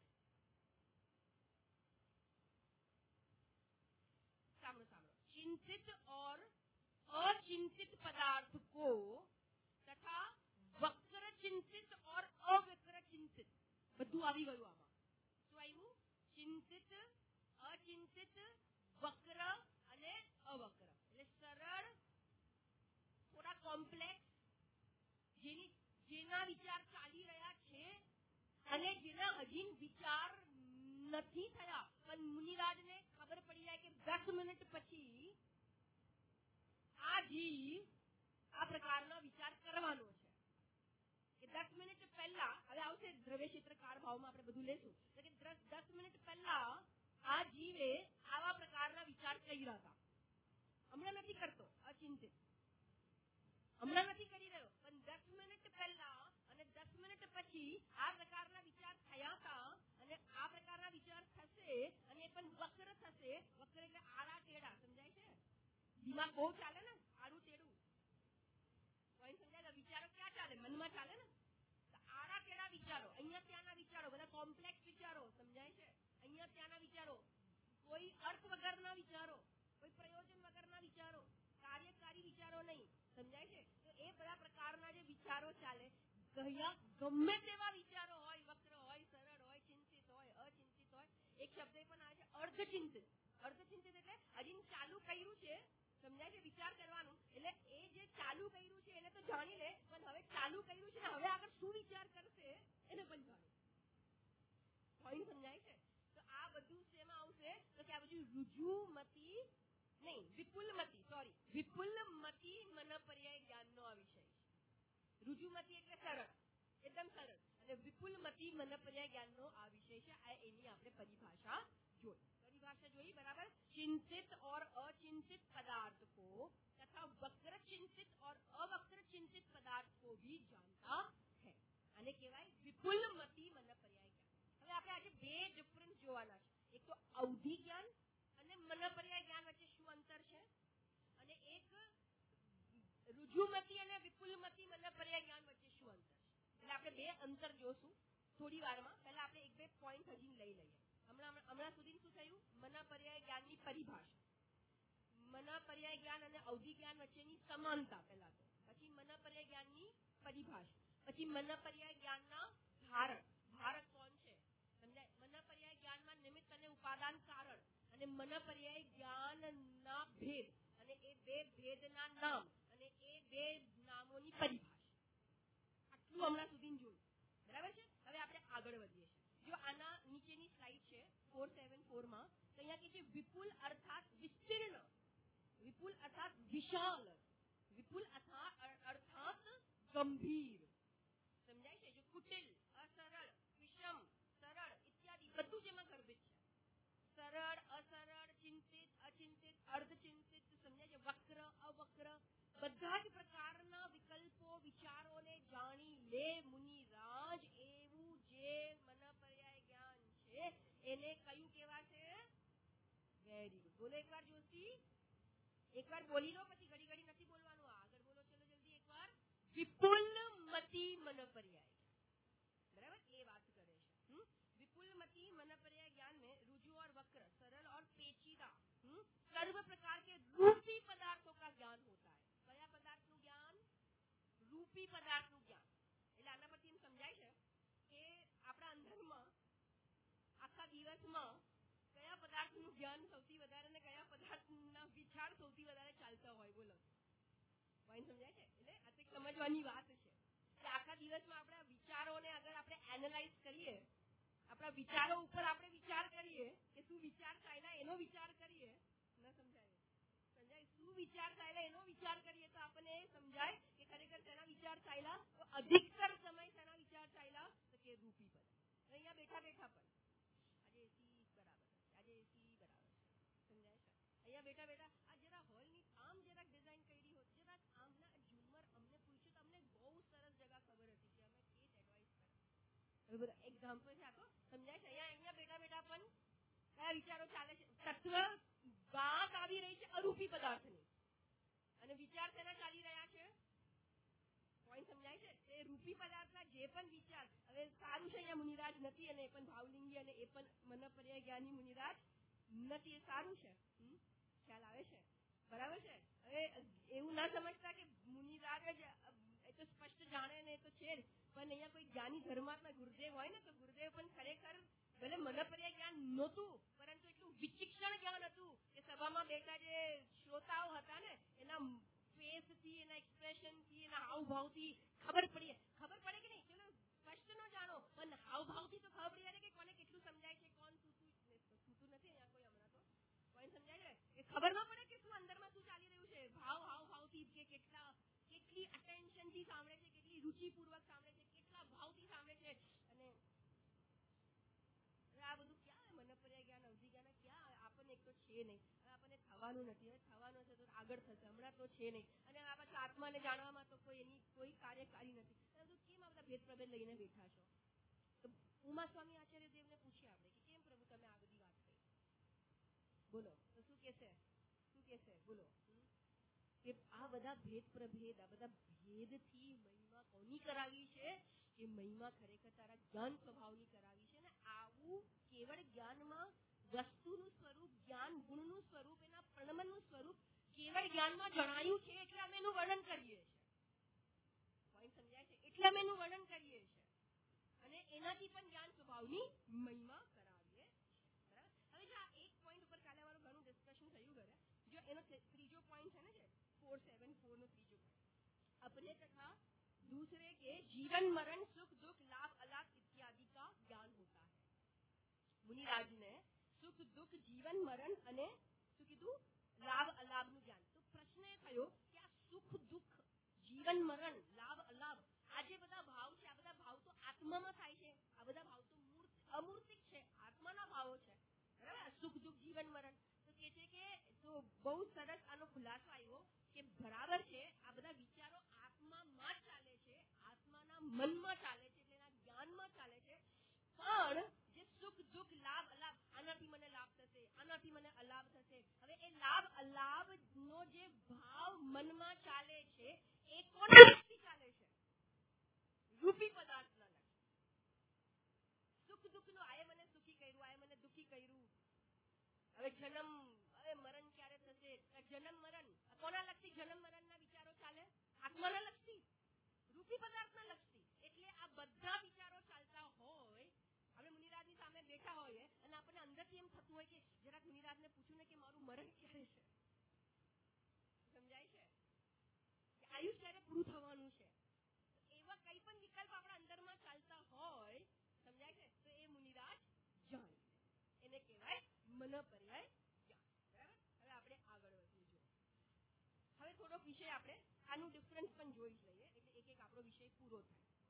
सामने सामने चिंतित और अचिंतित पदार्थ को तथा वक्र चिंतित और अवक्र चिंतित, બધું આવી ગયું આમાં. શું આવ્યું? ચિંતિત, અચિંતિત, વક્ર અને અવક્ર. એટલે સરળ, થોડા કોમ્પ્લેક્સ, જેની જેના વિચાર ચાલી રહ્યા છે અને જેના હજી વિચાર નથી થયા, પણ મુનિરાજને ખબર પડી જાય કે દસ મિનિટ પછી આ જીવ આ પ્રકારનો વિચાર કરવાનો છે, કે દસ મિનિટ પહેલા, હવે આવશે દ્રવ્ય ક્ષેત્ર કાળ ભાવમાં આપણે બધું લેશું, કે દસ મિનિટ પહેલા આ જીવે આવા પ્રકારના વિચાર કર્યા હતા, હમણાં નથી કરતો, અચિંતિત, હમણાં નથી કરી રહ્યો, પણ દસ મિનિટ પહેલા અને દસ મિનિટ પછી આ પ્રકારના વિચાર થયા હતા, અને આ પ્રકારના વિચાર થશે, અને પણ વક્ર થશે. વક્ર એટલે આડા ટેડા. સમજાય છે? દિમાગ બહુ ચાલે ને, આડું ટેડું. કોઈ સમજાય? વિચારો ક્યાં ચાલે? મનમાં ચાલે ને. આડા ટેડા વિચારો, અહીંયા ત્યાંના વિચારો, બધા કોમ્પ્લેક્સ વિચારો. સમજાય છે? અહીંયા ત્યાંના વિચારો, કોઈ અર્થ વગરના વિચારો, કોઈ પ્રયોજન વગરના વિચારો, કાર્યકારી વિચારો નહીં. સમજાય છે? તો એ બધા પ્રકારના જે વિચારો ચાલે, ગમે તેવા વિચારો હોય, વક્ર હોય, સરળ હોય, ચિંતિત હોય, અચિંતિત હોય, એક શબ્દ પણ આવે છે અર્ધચિંતિત. અર્ધચિંતિત એટલે હજી ચાલુ કર્યું છે, સમજાય છે? વિચાર કરવાનું, એટલે એ જે ચાલુ કર્યું છે એને તો જાણી લે, પણ હવે ચાલુ કર્યું છે હવે આગળ શું વિચાર કરશે એને પણ જાણે. પોઈન્ટ સમજાય છે? તો આ બધું શેમાં આવશે? તો કે આ બધું રુજુમતી નહીં, વિપુલમતી, સોરી, વિપુલમતી મન પર્યાય જ્ઞાનનો આ વિષય છે. રુજુમતી એટલે સરળ, એકદમ સરળ, અને વિપુલમતી મન પર્યાય જ્ઞાનનો આ વિષય છે. આ એની આપણે પરિભાષા જોઈ. परिभाषा જોઈ, બરાબર? चिंतित और अचिंतित पदार्थ को तथा वक्र चिंतित और अवक्र चिंतित पदार्थ को भी जानता है. આને કહેવાય વિપુલમતી મન પર્યાય જ્ઞાન. હવે આપણે આજે બે ડિફરન્સ જોવાના છે. એક તો અવધિ જ્ઞાન અને મન પર્યાય જ્ઞાન વચ્ચે શું અંતર છે, અને એક રુજુમતી અને વિપુલમતી મન પર્યાય જ્ઞાન વચ્ચે શું અંતર છે. એટલે આપણે બે અંતર જોશું થોડી વારમાં. પહેલા આપણે એક બે પોઈન્ટ હજી લઈ લઈએ. હમણાં હમણાં સુધી શું થયું? મન પર્યાય જ્ઞાનની પરિભાષા, મન પર્યાય જ્ઞાન અને અવધિ જ્ઞાન વચ્ચેની સમાનતા પહેલા તો, પછી મન પર્યાય જ્ઞાનની પરિભાષા, પછી મન પર્યાય જ્ઞાનના ધારક. ધારક કોણ છે? સમજાય? મન પર્યાય જ્ઞાનમાં નિમિત્ત અને ઉપાદાન કારણ, અને મન પર્યાય જ્ઞાનના ભેદ, અને એ બે ભેદના નામ, અને એ બે નામોની પરિભાષા. આટલું હમણાં સુધી જોયું, બરાબર છે? હવે આપણે આગળ વધીએ છીએ. જો આના નીચેની સ્લાઇડ છે ચાર સેવન ચાર માં, તો અહીંયા કે છે વિપુલ અર્થાત વિસ્તીર્ણ, વિપુલ અર્થાત વિશાળ, વિપુલ અર્થાત ગંભીર. સમજાય છે? જો કુટિલ, અસરળ, વિષમ, સરળ ઇત્યાદિ બધું જ એમાં ગર્ભિત છે. સરળ, અસરળ, ચિંતિત, અચિંતિત, અર્ધચિંતિત, સમજાય છે? વક્ર, અવક્ર બધા જ પ્રકારના વિકલ્પો વિચારોને જાણી લે મુનિરાજ. એવું જે મન પર્યાય જ્ઞાન છે એને કયું કહેવાશે? Very good. બોલો એકવાર જોશી. એકવાર બોલી લો, પછી ઘડી ઘડી નથી બોલવાનું. આગળ બોલો, ચલો જલ્દી એકવાર. વિપુલ મતિ મન પર્યાય. बराबर ये बात करे છે. विपुल मति मन पर्याय ज्ञान में रुजु और वक्र, सरल और पेचीदा सर्व प्रकार के रूपी पदार्थों का ज्ञान होता है. કયા પદાર્થનું જ્ઞાન? રૂપી પદાર્થનું જ્ઞાન. એટલે આના પરથી એમ સમજાય છે કે આપણા અંદરમાં આખા દિવસમાં કયા પદાર્થનું જ્ઞાન સૌથી વધારે અને કયા પદાર્થના વિચાર સૌથી વધારે ચાલતા હોય. બોલો વાઈન સમજાય છે? એટલે આ તો સમજવાની વાત છે કે આખા દિવસમાં આપણા વિચારોને અગર આપણે એનાલાઇઝ કરીએ, આપણા વિચારો ઉપર આપણે વિચાર કરીએ કે શું વિચાર ચાલ્યા એનો વિચાર કરીએ, ન સમજાય? સમજાય? શું વિચાર ચાલ્યા એનો વિચાર કરીએ તો આપણને સમજાય કે ખરેખર તેના વિચાર ચાલ્યા. તો અધિકતર સમય તેના વિચાર ચાલ્યા તો કે રૂપી પદ. અહીંયા બેઠા બેઠા પણ આજે એસી બરાબર છે, આજે એસી બરાબર છે. સમજાય છે? અહીંયા બેઠા બેઠા આ જરા હોલની આમ જરાક ડિઝાઇન કરી હોત, જરાક આમના ઝુમર અમને પૂછ્યું તો અમને બહુ સરસ જગા ખબર હતી કે અમે કેટ એડવાઇસ કરે. એક્ઝામ્પલ છે આ તો. સમજાય છે? અહીંયા અહીંયા બેઠા બેઠા પણ કયા વિચારો ચાલે છે? તત્વ વાત આવી રહી છે અરૂપી પદાર્થની અને વિચાર તેના ચાલી રહ્યા છે. પોઈન્ટ સમજાય છે? એ રૂપી પદાર્થના જે પણ વિચાર, હવે સારું છે અહીંયા મુનિરાજ નથી અને એ પણ ભાવલિંગી અને એ પણ મન પર્યાય જ્ઞાની મુનિરાજ નથી. એ સારું છે. ખ્યાલ આવે છે? બરાબર છે? હવે એવું ના સમજતા કે મુનિરાજ જ એ તો સ્પષ્ટ જાણે ને એ તો છે જ, પણ અહીંયા કોઈ જ્ઞાની ધર્માત્મા ગુરુદેવ હોય ને તો ગુરુદેવ પણ ખરેખર ભલે મન પર્યાય જ્ઞાન નહોતું પરંતુ એટલું વિચિક્ષણ જ્ઞાન હતું કે સભામાં બેઠા જે શ્રોતાઓ હતા ને એના ફેસથી, એના એક્સપ્રેશનથી, એના હાવભાવથી ખબર પડી ખબર પડે કે નહીં. ચલો સ્પષ્ટ ન જાણો પણ હાવભાવથી તો ખબર પડી જાય કે કોને કેટલું સમજાય છે, કોણ સૂતું સૂતું નથી અહીંયા કોઈ હમણાં તો કોઈ સમજાય છે એ ખબર ન પડે કે શું અંદરમાં શું ચાલી રહ્યું છે. ભાવ હાવભાવથી કે કેટલા કેટલી અટેન્શનથી સાંભળે છે, કેટલી રુચિપૂર્વક સાંભળે છે, કેટલા ભાવથી સાંભળે છે. અને આ બધું ક્યાં મન પર્યાય જ્ઞાન, અવધિ જ્ઞાન ક્યાં આપણને એક તો છે નહીં. હવે આપણને થવાનું નથી. હવે થવાનું છે તો આગળ થશે, હમણાં તો છે નહીં. અને આ પાછું આત્માને જાણવામાં તો કોઈ એની કોઈ કાર્યકારી નથી. કેમ આ બધા ભેદ પ્રભેદ લઈને બેઠા છો? તો ઉમા સ્વામી આચાર્ય દેવને પૂછીએ આપણે કે કેમ પ્રભુ તમે આ બધી વાત કરી? બોલો તો શું કહેશે? શું કહેશે? બોલો કે આ બધા ભેદ પ્રભેદ, આ બધા ભેદથી મહિમા કોની કરાવી છે? એ મહિમા ખરેખર તારા જ્ઞાન સ્વભાવની કરાવી છે. ને આવું કેવળ જ્ઞાનમાં વસ્તુનું સ્વરૂપ, જ્ઞાન ગુણનું સ્વરૂપ, એના પ્રણમનનું સ્વરૂપ કેવળ જ્ઞાનમાં જણાયું છે એટલે અમે એનું વર્ણન કરીએ છીએ. પોઈન્ટ સમજાય છે? એટલે અમે એનું વર્ણન કરીએ છીએ અને એનાથી પણ જ્ઞાન સ્વભાવની મહિમા કરાવીએ. બરાબર? હવે જો આ એક પોઈન્ટ ઉપર કાલે વાળું ઘણું ડિસ્કશન થયું કરે, જો એનો ત્રીજો પોઈન્ટ છે ને જે फोर सेवन फोर નો ત્રીજો अपने तथा दूसरे के जीवन मरण सुख दुख लाभ अलाभ इत्यादि का ज्ञान होता है. मुनिराज ने सुख दुख जीवन मरण અને શું કીધું? લાભ અલાભનું જ્ઞાન. તો પ્રશ્ન એ થયો કે આ સુખ દુખ જીવન મરણ લાભ અલાભ આ જે બધા ભાવ છે, આ બધા ભાવ તો આત્મામાં થાય છે. આ બધા ભાવ તો મૂર્ત અમૂર્તિક છે, આત્માના ભાવો છે. બરાબર? સુખ દુખ જીવન મરણ તો કે છે કે તો બહુ સરસ આનો ખુલાસો આવ્યો કે બરાબર છે આ બધા વિચારો આત્મામાં જ ચાલે છે, આત્માના મનમાં ચાલે છે, એટલે એના જ્ઞાનમાં ચાલે છે. પણ જે સુખ દુઃખ લાભ અલાભ, આનાથી મને લાભ થશે, આનાથી મને અલાભ થશે, હવે એ લાભ અલાભ નો જે ભાવ મનમાં ચાલે છે એ કોના લક્ષી ચાલે છે? રૂપી પદાર્થના લક્ષી. સુખ દુઃખ નો આએ મને સુખી કર્યું, આએ મને દુઃખી કર્યું, હવે જન્મ હવે મરણ ક્યારે થશે? જન્મ મરણ કોના લક્ષી? જન્મ મરણના વિચારો ચાલે આત્માના લક્ષી, રૂપી પદાર્થના લક્ષી. એટલે આ બધા વિચારો ચાલતા હોય, આપણે મુનિરાજની સામે બેઠા હોઈએ અને આપણને અંદરથી એમ થતું હોય કે જરાક મુનિરાજને પૂછ્યું ને કે મારું મરણ ક્યારે છે? સમજાય છે? કે આયુષ ક્યારે પૂરું થવાનું છે? એવા કઈ પણ વિકલ્પ આપણા અંદરમાં ચાલતા હોય, સમજાય છે? તો એ મુનિરાજ જાણે, એને કહેવાય મન પર્યાય જ્ઞાન. બરાબર? હવે આપણે આગળ વધીએ. જો હવે થોડોક વિષય આપણે આનું ડિફરન્સ પણ જોઈ લઈએ, એટલે એક એક આપણો વિષય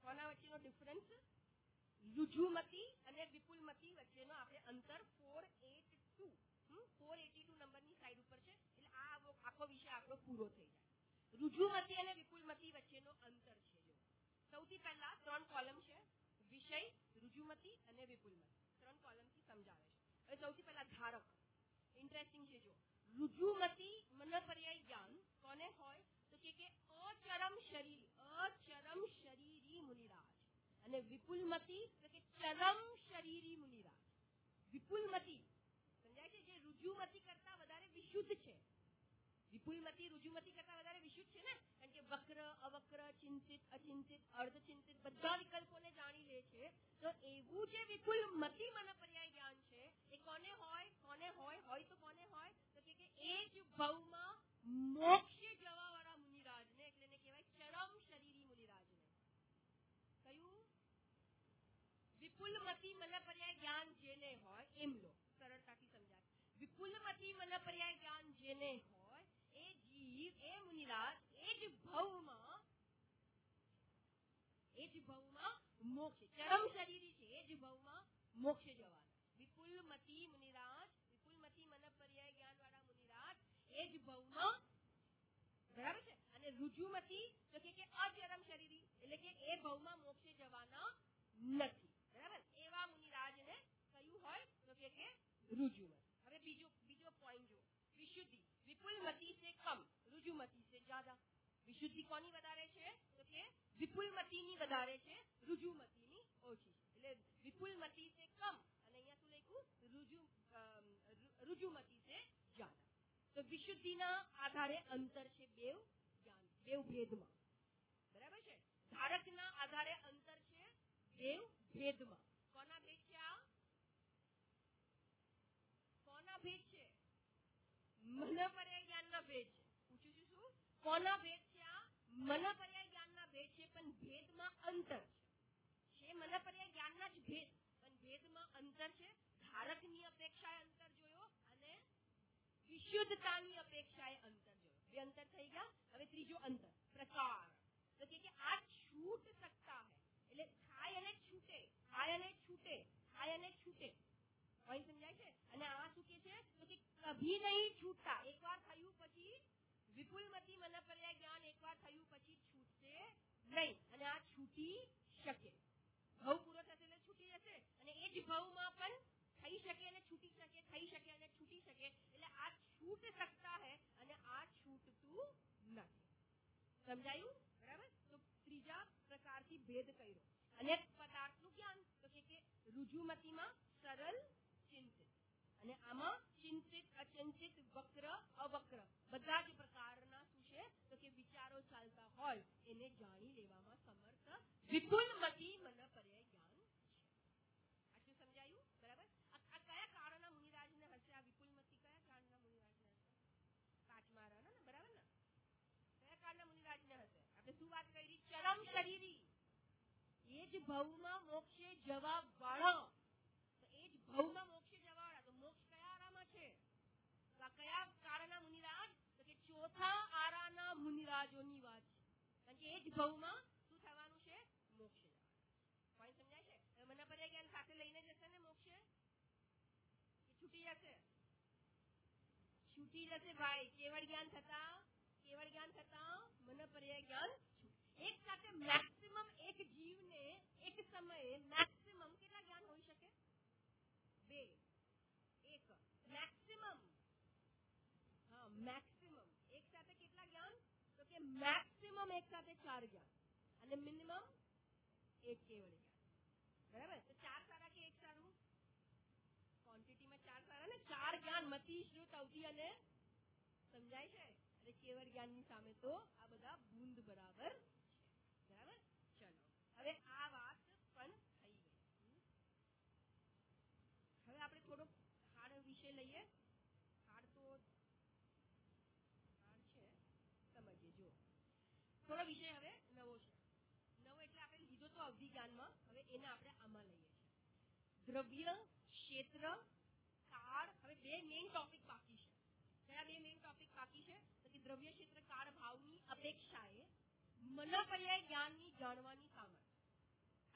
કોના વચ્ચેનો ડિફરન્સ? રુજુમતી અને વિપુલમતી વચ્ચેનો આપણે અંતર four eight two four eighty two નંબરની સાઈડ ઉપર છે. એટલે આ આખો વિષય આપણો પૂરો થઈ જાય. રુજુમતી અને વિપુલમતી વચ્ચેનો અંતર છે. જો સૌથી પહેલા ત્રણ કોલમ છે, વિષય, રુજુમતી અને વિપુલમતી. ત્રણ કોલમથી સમજાવે છે. હવે સૌથી પહેલા ધારક. ઇન્ટરેસ્ટિંગ છે. જો રુજુમતી મનપર્યાય જ્ઞાન કોને હોય તો કે અચરમ શરીર અચરમ શરીરી મુનિરાજ, અને વિપુલમતી તો કે ચરમ શરીરી મુનિરાજ. વિપુલમતી સમજાય છે, જે રુજુમતી કરતા વધારે વિશુદ્ધ છે. વિપુલમતી રુજુમતી કરતા વધારે વિશુદ્ધ છે ને, કારણ કે વક્ર, અવક્ર, ચિંતિત, અચિંતિત, અર્ધચિંતિત બધા વિકલ્પોને જાણી લે છે. તો એવું જે વિપુલમતી મનપર્યાય જ્ઞાન છે એ કોને હોય? કોને હોય હોય તો કોને હોય તો કે એ જ ભવમાં મોક્ષે જવા વાળા મુનિરાજને, એટલે એને કહેવાય ચરમ શરીરી મુનિરાજને. કયું? વિપુલમતી મનપર્યાય જ્ઞાન જેને હોય એમ લો, સરળતાથી સમજાય. વિપુલમતી મનપર્યાય જ્ઞાન જેને હોય એ જીવ, એ મુનિરાજ એ જ ભવમાં એ જ ભવમાં મોક્ષ, ચરમ શરીરી છે, એ જ ભવમાં મોક્ષે જવાના. વિપુલમતી મુનિરાજ, વિપુલમતી મનપર્યાય જ્ઞાન વાળા મુનિરાજ એ જ ભવમાં, બરાબર છે. અને રુજુમતી તો કે અચરમ શરીરી, એટલે કે એ ભવમાં મોક્ષે જવાના નથી. બરાબર? એવા મુનિરાજને કયું હોય તો કે રુજુમતી. હવે બીજો બીજો પોઈન્ટ જો, વિશુદ્ધિ. વિપુલમતી સે કમ, રુજુમતી સે જ્યાદા. વિશુદ્ધિ કોની વધારે છે તો કે વિપુલમતીની વધારે છે, રુજુમતીની ઓછી છે. એટલે વિપુલમતી સે કમ, અને અહીંયા શું લખ્યું? રુજુ રુજુમતી સે જ્યાદા. તો વિશુદ્ધિના આધારે અંતર છે બેવ જ્ઞાન, બેવ ભેદમાં. બરાબર છે? ધારકના આધારે અંતર છે બેવ ભેદમાં. કોના ભેદ છે આ? કોના ભેદ છે? મનપર્યાય જ્ઞાનના ભેદ છે. પૂછું છું શું? કોના ભેદ છે આ? મનપર્યાય જ્ઞાનના ભેદ છે, પણ ભેદમાં અંતર છે. છે મનપર્યાય જ્ઞાનના જ ભેદ, પણ ભેદમાં અંતર છે. ધારકની અપેક્ષાએ અંતર જોયો અને વિશુદ્ધતાની અપેક્ષાએ અંતર જોયો. બે અંતર થઈ ગયા. હવે ત્રીજો અંતર, પ્રકાર. તો કે આ છૂટ સકતા હૈ, એટલે થાય અને છૂટે, થાય અને છૂટે, થાય અને છૂટે. કોઈ સમજાય છે? અને આ શું કે છે તો કે કભી નહીં છૂટતા. એકવાર થયું પછી વિપુલમતી મનપર્યાય જ્ઞાન એકવાર થયું પછી છૂટશે નહીં, અને આ છૂટી શકે. ભવ પૂરો થશે એટલે છૂટી જશે, અને એ જ ભવમાં પણ થઈ શકે અને છૂટી શકે, થઈ શકે અને છૂટી શકે. એટલે આ છૂટ શકતા હે અને આ છૂટતું નથી. સમજાયું? બરાબર? તો ત્રીજા પ્રકારથી ભેદ કર્યો. અને પદાર્થનું જ્ઞાન તો કે રુજુમતીમાં સરળ, ચિંતિત, અને આમાં ચિંતિત, અચિંતિત, વક્ર, અવક્ર બધા જ પ્રકારના શું છે તો કે વિચારો ચાલતા હોય એને જાણી લેવામાં સમર્થ વિપુલમતી મનપર્યાય જ્ઞાન છે. આટલું સમજાયું? બરાબર? આ કયા કાળના મુનિરાજને હશે? આ વિપુલમતી કયા કાળના મુનિરાજને હશે? પાંચમા રાના ને, બરાબર ને? કયા કાળના મુનિરાજને હશે? આપણે શું વાત કરી? ચરમ શરીરી, એ જ ભવમાં મોક્ષે જવા વાળા. તો એ જ ભવમાં મોક્ષે જવા વાળા, તો મોક્ષ કયા આરામાં છે? તો આ કયા કાળના મુનિરાજ? તો કે ચોથા આરાના મુનિરાજોની વાત છે. કારણ કે એ જ ભવમાં શું થવાનું છે? મોક્ષે જવાનું. કોઈ સમજાય છે? મનપર્યાય જ્ઞાન સાથે લઈને જશે ને મોક્ષે? કે છૂટી જશે? છૂટી જશે ભાઈ. કેવળ જ્ઞાન થતા, કેવળ જ્ઞાન થતા મનપર્યાય જ્ઞાન એક સાથે મેક્સિમમ એક જીવને એક સમયે મેક્સિમમ કેટલા જ્ઞાન હોઈ શકે? બે, એક મેક્સિમમ. હા, મેક્સિમમ એક સાથે કેટલા જ્ઞાન? તો કે મેક્સિમમ એક સાથે ચાર જ્ઞાન, અને મિનિમમ એક કેવળ જ્ઞાન. બરાબર? તો ચાર સારા કે એક સારું? ક્વોન્ટિટીમાં ચાર સારા ને. ચાર જ્ઞાન મતિ, શ્રુત, અવધિ અને સમજાય છે. અને કેવળ જ્ઞાનની સામે તો આ બધા બૂંદ બરાબર છે. બરાબર? ચલો, હવે આ વાત પણ થઈ ગઈ. હવે આપણે થોડો હાડ વિશે લઈએ. હાડ તો હાડ છે, સમજીએ. જો થોડો વિષય હવે નવો છે. નવો એટલે આપણે લીધો તો અવધિ જ્ઞાનમાં, હવે એને આપણે આમાં લઈએ છીએ. દ્રવ્ય, ક્ષેત્ર, કાળ. હવે બે મેઇન ટોપિક બાકી છે. કયા બે મેઇન ટોપિક બાકી છે? તો કે દ્રવ્ય, ક્ષેત્ર, કાળ ભાવની અપેક્ષાએ મનપર્યાય જ્ઞાનની જાણવાની સામર્થ્ય.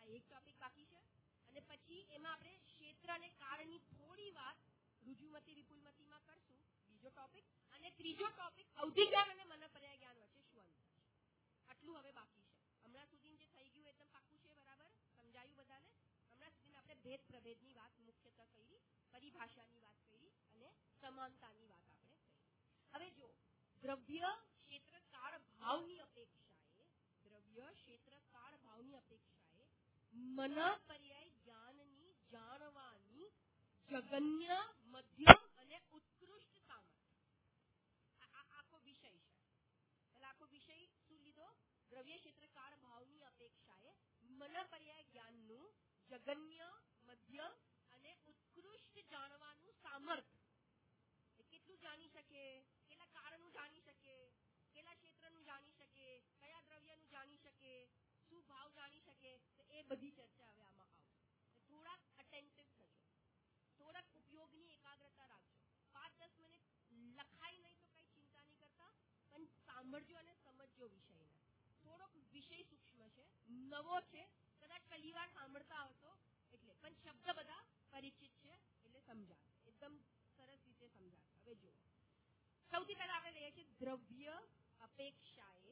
એક ટોપિક બાકી છે અને પછી એમાં આપણે ક્ષેત્ર અને કાળની થોડી વાત રુજુમતી વિપુલમતીમાં કરશું, બીજો ટોપિક. અને ત્રીજો ટોપિક અવધિ જ્ઞાન અને મનપર્યાય જ્ઞાન વચ્ચે શું અંતર છે. આટલું હવે બાકી છે. હમણાં સુધી જે થઈ ગયું એકદમ પાક્કું છે, બરાબર સમજાયું બધાને. હમણાં સુધી આપણે ભેદ પ્રભેદની વાત મુખ્યતઃ કરી, પરિભાષાની વાત કરી અને સમાનતાની વાત આપણે કરી. હવે જો દ્રવ્ય ક્ષેત્ર કાળ ભાવની અપેક્ષાએ દ્રવ્ય ક્ષેત્ર કાળ ભાવની અપેક્ષાએ મનપર્યાય જ્ઞાનની જાણવાની જગન્ય, મધ્યમ અને ઉત્કૃષ્ટ સામર્થ્ય. આ આખો વિષય છે. એટલે આખો વિષય શું લીધો? દ્રવ્ય ક્ષેત્ર કાળ ભાવની અપેક્ષાએ મનપર્યાય જ્ઞાનનું જગન્ય, મધ્યમ અને ઉત્કૃષ્ટ જાણવાનું સામર્થ્ય. કેટલું જાણી શકે? કેટલા કાળનું જાણી શકે? કેટલા ક્ષેત્રનું જાણી શકે? કયા દ્રવ્યનું જાણી શકે? શું ભાવ જાણી શકે? તો એ બધી ચર્ચા હવે આમાં આવશે. થોડાક અટેન્ટિવ થજો, થોડાક ઉપયોગની એકાગ્રતા રાખજો. પાંચ દસ મિનિટ લખાય નહીં તો કઈ ચિંતા નહીં કરતા, પણ સાંભળજો અને સમજજો વિષયને. થોડોક વિષય સૂક્ષ્મ છે, નવો છે, કદાચ પહેલી વાર સાંભળતા આવતો એટલે, પણ શબ્દ બધા પરિચિત છે એટલે સમજાશે, એકદમ સરસ રીતે સમજાશે. હવે જુઓ, સૌથી પહેલા આપણે લઈએ છીએ દ્રવ્ય અપેક્ષાએ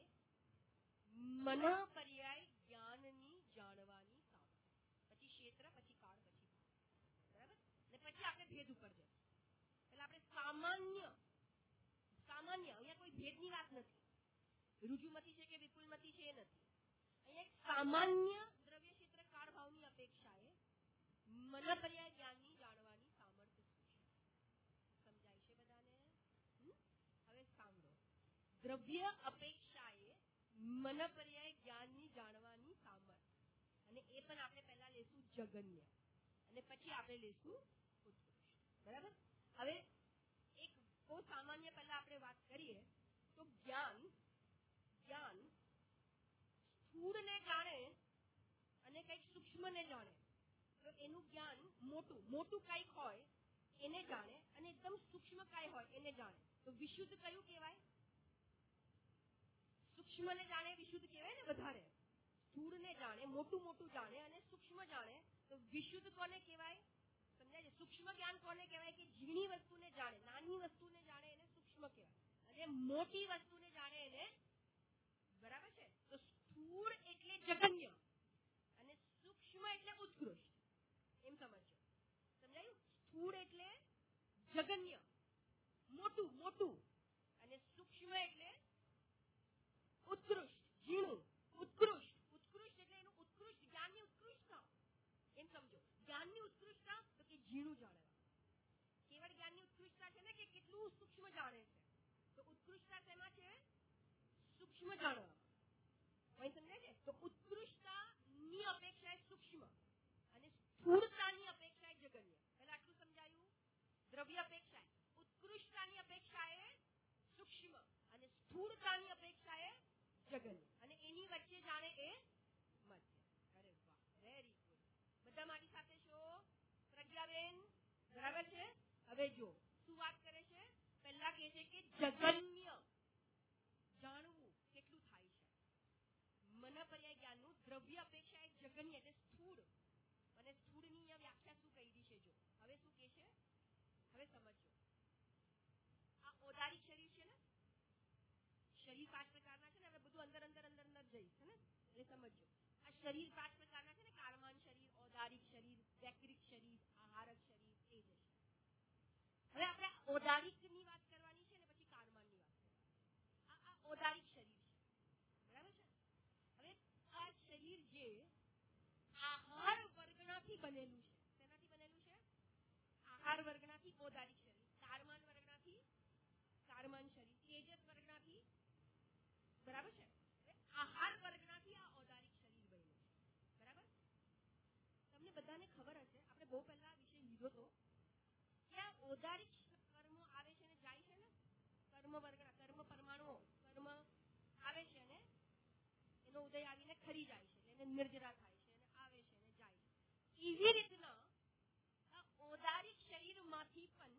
મનપર્યાય જ્ઞાનની જાણવાની સામર્થ્ય. પછી ક્ષેત્ર, પછી કાળ, પછી ભાવ, બરાબર. ને પછી આપણે ભેદ ઉપર જઈશું. એટલે આપણે સામાન્ય સામાન્ય અહીંયા કોઈ ભેદની વાત નથી, રુજુમતી છે કે વિપુલમતી છે એ નથી. અહીંયા એક સામાન્ય દ્રવ્ય ક્ષેત્ર કાળ ભાવની અપેક્ષાએ મનપર્યાય જ્ઞાનની જાણવાની સામર્થ્ય શું છે. સમજાય છે બધાને? હવે સાંભળો. દ્રવ્ય અપેક્ષાએ મનપર્યાય જ્ઞાનની જાણવાની સામર્થ્ય, અને એ પણ આપણે પહેલા લેશું જગન્ય અને પછી આપણે લેશું ઉત્કૃષ્ટ, બરાબર. હવે એક બહુ સામાન્ય પહેલા આપણે વાત કરીએ તો જ્ઞાન જ્ઞાન સ્થૂળને જાણે અને કંઈક સૂક્ષ્મને જાણે તો એનું જ્ઞાન મોટું મોટું કંઈક હોય એને જાણે અને એકદમ સૂક્ષ્મ કાંઈ હોય એને જાણે તો વિશુદ્ધ કયું કહેવાય? સૂક્ષ્મને જાણે વિશુદ્ધ કહેવાય ને વધારે. સ્થૂળને જાણે, મોટું મોટું જાણે અને સૂક્ષ્મ જાણે તો વિશુદ્ધ કોને કહેવાય? સમજાય છે? સૂક્ષ્મ જ્ઞાન કોને કહેવાય? કે ઝીણી વસ્તુને જાણે, નાની વસ્તુને જાણે એને સૂક્ષ્મ કહેવાય, અને મોટી વસ્તુને જાણે એને, બરાબર છે. તો સ્થૂળ એટલે જગન્ય અને સૂક્ષ્મ એટલે ઉત્કૃષ્ટ, એમ સમજો. સમજાયું? સ્થૂળ એટલે જગન્ય, મોટું મોટું, અને સૂક્ષ્મ એટલે ઉત્કૃષ્ટ, ઝીણું. ઉત્કૃષ્ટ ઉત્કૃષ્ટ એટલે એનું ઉત્કૃષ્ટ જ્ઞાનની ઉત્કૃષ્ટતા, એમ સમજો. જ્ઞાનની ઉત્કૃષ્ટતા તો કે ઝીણું જાણવા. કેવળ જ્ઞાનની ઉત્કૃષ્ટતા છે ને કે કેટલું સૂક્ષ્મ જાણે છે, તો ઉત્કૃષ્ટતા શેમાં છે? સૂક્ષ્મ જાણવા. અહીં સમજાય છે? તો ઉત્કૃષ્ટતાની અપેક્ષાએ સૂક્ષ્મ અને સ્થૂળતાની અપેક્ષાએ જગન્ય. પહેલા આટલું સમજાયું. દ્રવ્ય અપેક્ષાએ ઉત્કૃષ્ટતાની અપેક્ષાએ સૂક્ષ્મ અને સ્થૂળતાની અપેક્ષાએ જગન્ય, અને એની વચ્ચે જાણે એ મધ્ય. અરે વાહ, વેરી ગુડ. બધા મારી સાથે છો? પ્રજ્ઞાબેન, બરાબર છે? હવે જો શું વાત કરે છે? પહેલા કહે છે કે જગન્ય જાણવું કેટલું થાય છે. મનપર્યાય જ્ઞાનનું દ્રવ્ય અપેક્ષા એક જગન્ય એટલે સ્થૂળ, અને સ્થૂળની અહીંયા વ્યાખ્યા શું કરી છે? જો હવે શું કહે છે, હવે સમજો. આ ઔદારિક શરીર છે ને, શરીર પાંચ પ્રકારના છે ને, હવે બધું અંદર અંદર અંદર અંદર જઈશ ને, એટલે સમજો. આ શરીર પાંચ પ્રકારના છે ને, કાળમાન શરીર, ઔદારિક શરીર, વૈકૃત શરીર, આહારક શરીર, એ જ છે. હવે આપણે ઔદારિક ની વાત કરવાની છે ને પછી કાળમાન ની વાત કરવાની. આ આ ઔદારિક શરીર છે, બરાબર છે? હવે આ શરીર જે આહાર વર્ગનાથી બનેલું છે, તેનાથી બનેલું છે આહાર વર્ગનાથી ઔદારિક શરીર, કાળમાન વર્ગનાથી કાળમાન શરીર, તેજસ વર્ગનાથી, બરાબર છે? આહાર વર્ગનાથી આ ઔદારિક શરીર બન્યું છે, બરાબર? તમને બધાને ખબર હશે, આપણે બહુ પહેલા આ વિષય લીધો હતો કે આ ઔદારિક કર્મો આવે છે ને જાય છે ને, કર્મ વર્ગના કર્મ પરમાણુઓ કર્મ આવે છે ને એનો ઉદય આવીને ખરી જાય છે, એને નિર્જરા થાય છે, અને આવે છે ને જાય છે. એવી રીતના આ ઔદારિક શરીરમાંથી પણ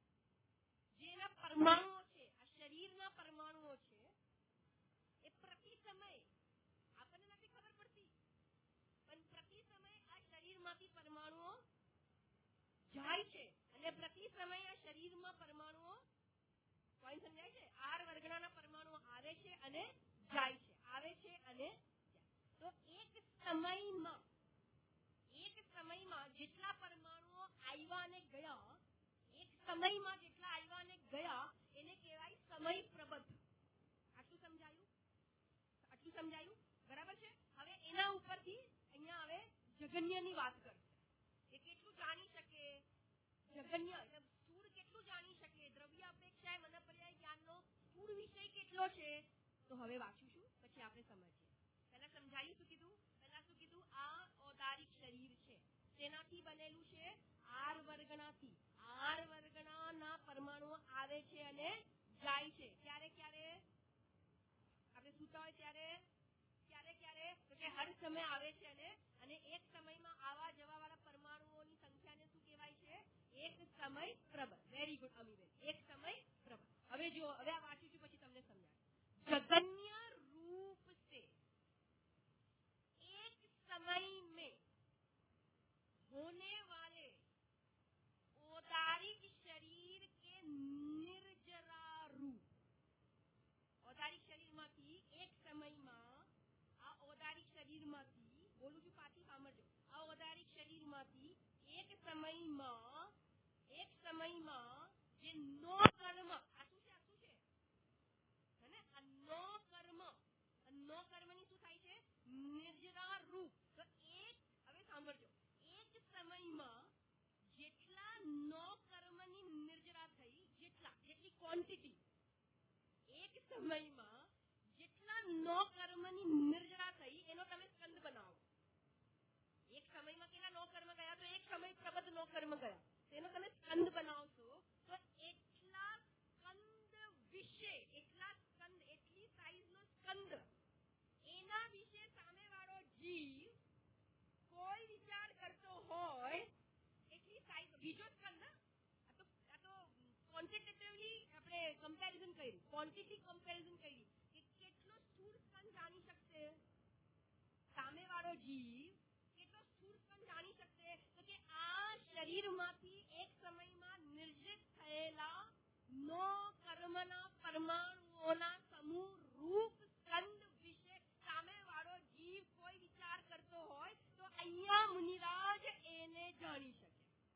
જેના પરમાણુઓ છે, આ શરીરના પરમાણુઓ છે, એ પ્રતિ સમય આપણને નથી ખબર પડતી, પણ પ્રતિ જાય છે અને પ્રતિ સમય આ શરીરમાં પરમાણુઓ પોઈન્ટ સમજાય છે આર વર્ગના પરમાણુઓ આવે છે અને જાય છે આવે છે અને તો એક સમયમાં એક સમયમાં જેટલા પરમાણુઓ આવ્યા અને ગયા એક સમયમાં જેટલા આવ્યા અને ગયા એને કહેવાય સમય પ્રબંધ. આટલું સમજાયું આટલું સમજાયું બરાબર છે. હવે એના ઉપરથી અહીંયા હવે જગન્યની વાત કરશે. એ કેટલું જાણી શકે જગન્ય એટલે સ્થૂળ કેટલું જાણી શકે દ્રવ્ય અપેક્ષાએ મનોપર્યાય જ્ઞાનનો સ્થૂળ વિષય કેટલો છે. તો હવે વાંચીશું પછી આપણે સમજીએ. પહેલા સમજાયું શું કીધું પહેલા શું કીધું આ ઔદારિક શરીર છે તેનાથી બનેલું છે આર વર્ગનાથી. આર વર્ગના પરમાણુઓ આવે છે અને જાય છે. ક્યારે ક્યારે આપણે સૂતા હોય ત્યારે ક્યારે ક્યારે તો કે હર સમય આવે છે અને અને એક સમયમાં આવા જવા વાળા પરમાણુઓની સંખ્યાને શું કહેવાય છે એક સમય પ્રબળ. વેરી ગુડ અમીબેન એક સમય પ્રબળ. હવે જો હવે આ વાંચું છું પછી તમને સમજાય. जगन्य रूप से एक समय में होने वाले औदारिक शरीर के निर्जरा रूप औदारिक શરીરમાંથી એક સમયમાં આ ઔદારિક શરીરમાંથી બોલું છું પાછી સાંભળજો. આ ઔદારિક શરીરમાંથી એક સમયમાં એક સમયમાં જે નો કર્મ આ શું છે આ શું છે હે ને આ નો કર્મ નો કર્મની શું થાય છે નિર્જરા રૂપ. તો એક હવે સાંભળજો એક સમયમાં જેટલા નો કર્મની નિર્જરા થઈ જેટલા જેટલી ક્વોન્ટિટી એક સમયમાં જેટલા નો કર્મની નિર્જરા થઈ એનો તમે સ્કંદ બનાવો. એક સમયમાં કેટલા નો કર્મ ગયા તો એક સમય પ્રબદ્ધ નો કર્મ ગયા તેનો તમે સ્કંદ બનાવશો તો એટલા સ્કંદ વિશે એટલા સ્કંદ એટલી સાઈઝનો સ્કંદ એના વિશે સામેવાળો જીવ કોઈ વિચાર કરતો હોય એટલી સાઈઝ બીજો સ્કંદ આ તો આ તો ક્વોન્ટિટેટિવલી આપણે કમ્પેરિઝન કર્યું ક્વોન્ટિટી કમ્પેરિઝન કર્યું કે કેટલો સ્થૂળ સ્કંદ જાણી શકશે સામેવાળો જીવ કેટલો સ્થૂળ સ્કંદ જાણી શકશે તો કે આ શરીરમાંથી એક સમયમાં નિર્જિત થયેલા નો કર્મના પરમાણુઓના સમૂહ રૂપ સ્કંદ વિશે સામેવાળો જીવ કોઈ વિચાર કરતો હોય તો અહીંયા મુનિરાજ એને જાણી શકે.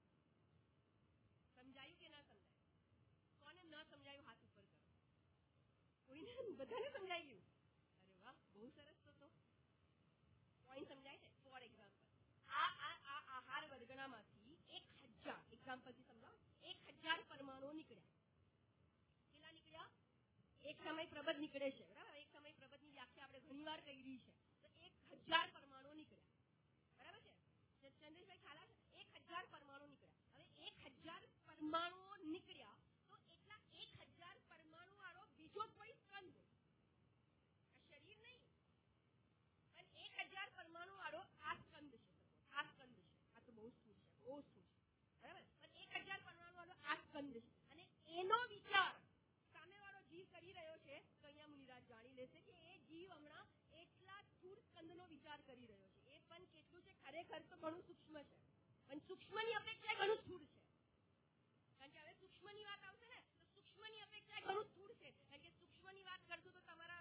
સમજાયું કે ના સમજાયું? કોને ન સમજાયું હાથ ઉપર કરો. કોઈને બધાને સમજાઈ ગયું? અરે વાહ બહુ સરસ. તો તો પોઈન્ટ સમજાય છે. ફોર એક્ઝામ્પલ આ આ આ આહાર વર્ગણામાંથી એક હજાર એક્ઝામ્પલથી સમજાવો એક હજાર પરમાણુઓ નીકળ્યા. કેટલા નીકળ્યા? એક સમય પ્રબંધ નીકળે છે બરાબર. એક સમય પ્રબંધની વ્યાખ્યા આપણે ઘણી વાર કરી છે. તો એક હજાર પરમાણુઓ નીકળ્યા બરાબર છે. ચંદ્રેશભાઈ ખ્યાલ આવે છે એક હજાર પરમાણુ નીકળ્યા. હવે એક હજાર પરમાણુઓ નીકળ્યા તો એટલા એક હજાર પરમાણુ વાળો બીજો કોઈ સ્કંદ આ શરીર નહીં પણ એક હજાર પરમાણુ વાળો આ સ્કંદ છે આ સ્કંદ છે આ તો બહુ સ્થૂળ છે બહુ સ્થૂળ છે બરાબર. પણ એક હજાર પરમાણુ વાળો આ સ્કંદ છે અને એનો વિચાર સામેવાળો જીવ કરી રહ્યો છે તો અહીંયા મુનિરાજ જાણી લેશે કે એ જીવ હમણાં એટલા સ્થૂળ સ્કંદનો વિચાર કરી રહ્યો છે. એ પણ કેટલું છે ખરેખર તો ઘણું સૂક્ષ્મ છે પણ સૂક્ષ્મની અપેક્ષા ઘણું સ્થૂળ છે. કારણ કે હવે સૂક્ષ્મની વાત આવશે ને તો સૂક્ષ્મની અપેક્ષા ઘણું સ્થૂળ છે. કારણ કે સૂક્ષ્મની વાત કરશું તો તમારા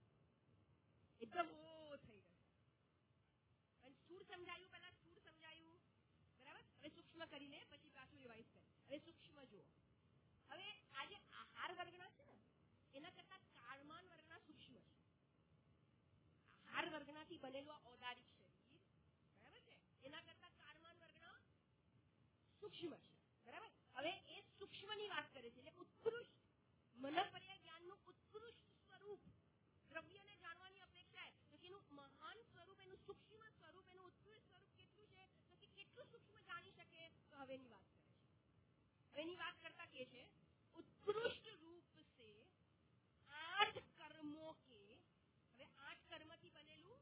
એકદમ ઓ થઈ જશે. અને સ્થૂળ સમજાયું પહેલા સ્થૂળ સમજાયું બરાબર. હવે સૂક્ષ્મ કરી લે પછી પાછું રિવાઇઝ કરે. હવે સૂક્ષ્મ જુઓ. હવે આ જે આહાર વર્ગના છે ને એના કરતા કાળમાન વર્ગના સૂક્ષ્મ છે. આહાર વર્ગનાથી બનેલું ઔદારિક શરીર બરાબર છે એના કરતા કાળમાન વર્ગના સૂક્ષ્મ છે બરાબર. હવે એ સૂક્ષ્મની વાત કરે છે એટલે ઉત્કૃષ્ટ મનોપર્યાય જ્ઞાનનું ઉત્કૃષ્ટ સ્વરૂપ દ્રવ્યને જાણવાની અપેક્ષા તો કે એનું મહાન સ્વરૂપ એનું સૂક્ષ્મ સ્વરૂપ એનું ઉત્કૃષ્ટ સ્વરૂપ કેટલું છે તો કે કેટલું સૂક્ષ્મ જાણી શકે તો હવેની વાત કરે છે. હવેની વાત કરતા કે છે उत्कृष्ट रूप से आठ कर्मों के હવે આઠ કર્મથી બનેલું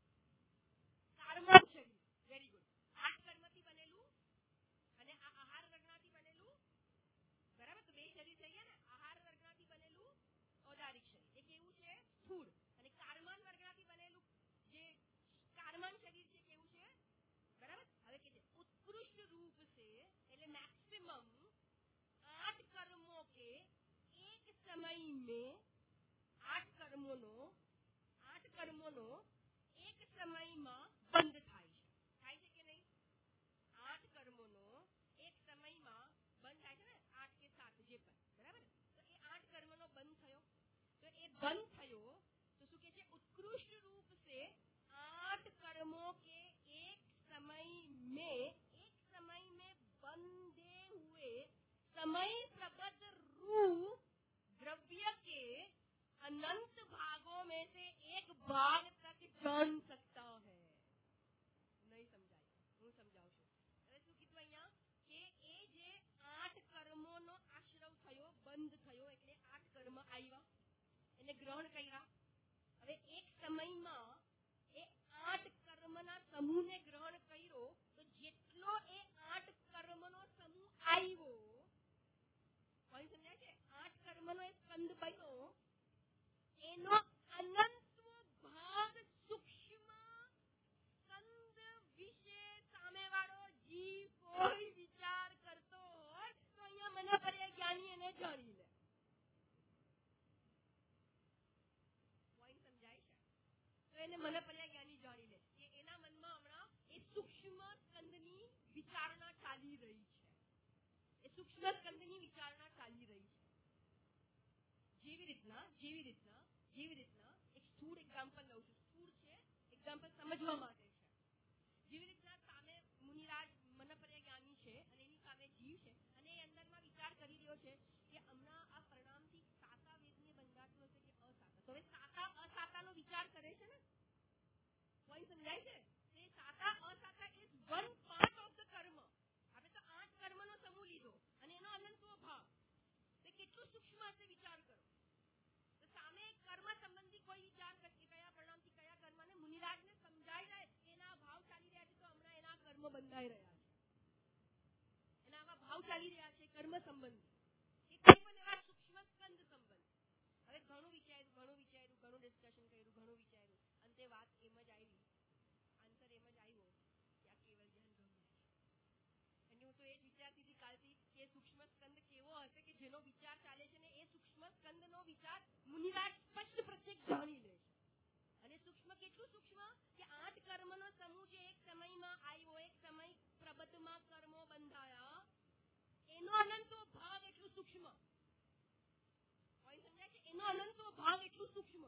કાળમાન શરીર. Very good. આઠ કર્મથી બનેલું અને આ આહાર વર્ગનાથી બનેલું બરાબર. તો બે શરીર થઈ ગયા ને. આહાર વર્ગનાથી બનેલું ઔદારિક શરીર એ કેવું છે સ્થૂળ અને કાળમાન વર્ગનાથી બનેલું જે કાળમાન શરીર છે કેવું છે બરાબર. હવે કે છે ઉત્કૃષ્ટ રૂપ से એટલે સમય મેં આઠ કર્મોનો આઠ કર્મોનો એક સમયમાં બંધ થાય છે. થાય છે કે નહીં? આઠ કર્મોનો એક સમયમાં બંધ થાય છે ને, આઠ કે સાત જે પણ, બરાબર? તો એ આઠ કર્મનો બંધ થયો. તો એ બંધ થયો તો શું કે છે? उत्कृष्ट रूप से आठ कर्मों के एक समय में एक समय में बंधे हुए समय प्रबद्ध रूप द्रव्य के अनंत भागों में से एक भाग तक जान सकता है. નહીં સમજાય, હું સમજાવું છું. હવે શું કીધું અહીંયા કે એ જે આઠ કર્મોનો આશ્રવ થયો, બંધ થયો, એટલે આઠ કર્મ આવ્યા, એને ગ્રહણ કર્યા. હવે એક સમયમાં એ આઠ કર્મના સમૂહને ગ્રહણ કર્યો તો જેટલો એ આઠ કર્મનો સમૂહ આવ્યો, કોઈ સમજાય છે? આઠ કર્મનો એ સ્કંદ બન્યો, એનો અનંતમો ભાગ સૂક્ષ્મ સ્કંદ વિશે સામેવાળો જીવ કોઈ વિચાર કરતો હોય તો અહીંયા મને પર્યાય જ્ઞાની એને જાણી લે. એને મને પર્યાય જ્ઞાની જાણી લે કે એના મનમાં હમણાં એ સૂક્ષ્મ સ્કંદની વિચારણા ચાલી રહી છે. એ સૂક્ષ્મ સ્કંદની વિચારણા ચાલી રહી છે. જેવી રીતના જેવી રીતના જેવી રીતના એક સ્થૂળ એક્ઝામ્પલ લઉં છું. સ્થૂળ છે એક્ઝામ્પલ સમજવા માટે છે. જેવી રીતના સામે મુનિરાજ મને પર્યાય જ્ઞાની છે અને એની સામે જીવ છે અને એ અંદરમાં વિચાર કરી રહ્યો છે કે હમણાં આ પરિણામથી સાતા વેદને બંધાતું હશે કે અસાતા. તો હવે સાતા અસાતાનો વિચાર કરે છે ને, કોઈ સમજાય છે? તે સાતા અસાતા is one part of the karma. આપણે તો આઠ કર્મનો સમૂહ લીધો અને એનો અનંતનો ભાગ, તે કેટલું સૂક્ષ્મ હશે વિચાર કરો. તો સામે કર્મ સંબંધી કોઈ વિચાર કરે કે કયા પરિણામથી કયા કર્મને મુનિરાજને સમજાઈ જાય એના ભાવ ચાલી રહ્યા છે, તો હમણાં એના કર્મ બંધાઈ રહ્યા છે, એના આવા ભાવ ચાલી રહ્યા છે કર્મ સંબંધી કે કોઈ પણ એવા સૂક્ષ્મ સ્કંદ સંબંધ. હવે ઘણું વિચાર્યું ઘણું વિચાર્યું ઘણું ડિસ્કશન કર્યું ઘણું વિચાર્યું, અંતે વાત એમ જ આવી, આન્સર એમ જ આવ્યો કે આ કેવલ ધ્યાન ગમ્ય છે. અને હું તો એ જ વિચારતી હતી કાલથી કે સૂક્ષ્મ સ્કંદ કેવો હશે કે જેનો વિચાર ચાલે છે ને એ સૂક્ષ્મ સ્કંદનો વિચાર મુનિરાજ સ્પષ્ટ પ્રત્યેક જાણી લે છે. અને સૂક્ષ્મ કેટલું સૂક્ષ્મ કે આઠ કર્મનો સમૂહ જે એક સમયમાં આવ્યો, એક સમય પ્રબદ્ધમાં કર્મો બંધાયા, એનો અનંતો ભાગ એટલું સૂક્ષ્મ. કોઈ સમજાય છે? એનો અનંતો ભાગ એટલું સૂક્ષ્મ.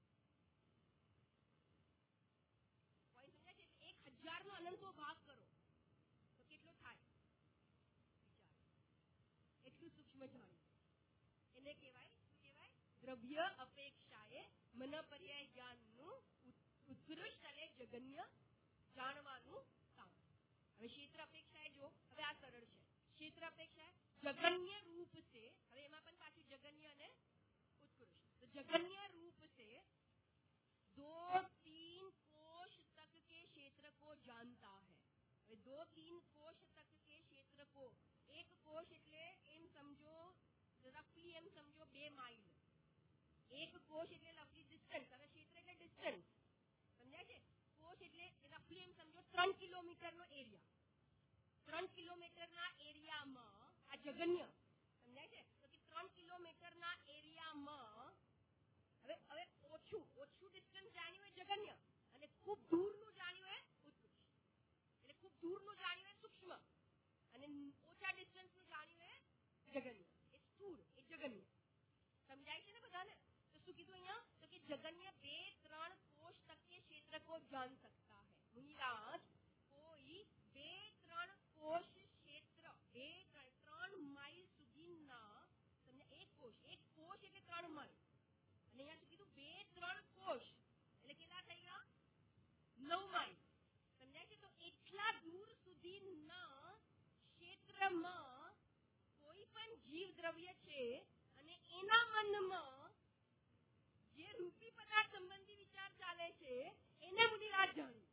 કોઈ સમજાય છે? એક હજાર નો અનંતો ભાગ કરો તો કેટલો થાય વિચાર. એટલું સૂક્ષ્મ જાણી. એને કહેવાય શું કહેવાય? દ્રવ્ય અપેક્ષાએ મન પર્યાય જ્ઞાનનું ઉત્કૃષ્ટ અને જગન્ય જાણવાનું કામ. હવે ક્ષેત્ર અપેક્ષાએ જો, હવે આ સરળ છે. ક્ષેત્ર અપેક્ષા જગન્ય રૂપ છે. હવે એમાં પણ પાછું જગન્ય અને उत्कृष्ट. तो जगन्य रूप से दो तीन कोश तक के क्षेत्र को जानता है. હવે दो तीन कोश तक के क्षेत्र को, એક કોશ એટલે એમ સમજો રફલી એમ સમજો બે માઇલ. એક કોશ એટલે રફલી ડિસ્ટન્સ. હવે ક્ષેત્ર એટલે ડિસ્ટન્સ, સમજાય છે? કોશ એટલે રફલી એમ સમજો ત્રણ કિલોમીટરનો એરિયા. ત્રણ કિલોમીટરના એરિયામાં આ જગન્ય, સમજાય છે? તો કે ત્રણ કિલોમીટરના એરિયામાં હવે હવે ઓછું ઓછું ડિસ્ટન્સ જાણ્યું હોય જગન્ય અને ખૂબ દૂરનું જાણ્યું હોય ઉત્કૃષ્ટ. એટલે ખૂબ દૂરનું જાણ્યું હોય સૂક્ષ્મ અને ઓછા ડિસ્ટન્સનું જાણ્યું હોય જગન્ય. એ સ્થૂળ, એ જગન્ય. સમજાય છે ને બધાને? તો શું કીધું અહીંયા? તો કે જગન્ય બે ત્રણ કોષ તક કે ક્ષેત્ર કો જાન सकता है. મુનિરાજ કોઈ બે ત્રણ કોષ ક્ષેત્ર, બે ત્રણ માઇલ સુધીના, તમને એક કોષ, એક કોષ એટલે ત્રણ માઇલ, અને અહીંયા શું કીધું? બે ત્રણ કોષ એટલે કેટલા થઈ ગયા? નવ માઇલ. સમજાય છે? તો એટલા દૂર સુધીના ક્ષેત્રમાં કોઈ પણ જીવ દ્રવ્ય છે અને એના મનમાં જે રૂપી પદાર્થ સંબંધી વિચાર ચાલે છે એને મુનિરાજ જાણી.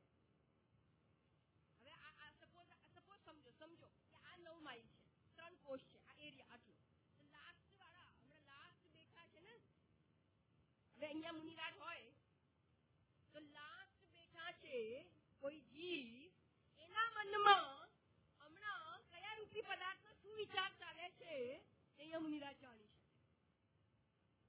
હવે આ સપોઝ સપોઝ સમજો સમજો કે આ નવ માઇલ છે, ત્રણ કોષ છે, આ એરિયા આટલો. તો લાસ્ટ વાળા હમણાં લાસ્ટ બેઠા છે ને, હવે અહીંયા મુનિરાજ હોય તો લાસ્ટ બેઠા છે કોઈ જીવ, એના મનમાં હમણાં કયા રૂપી પદાર્થનો શું વિચાર ચાલે છે અહીંયા મુનિરાજ જાણી શકે.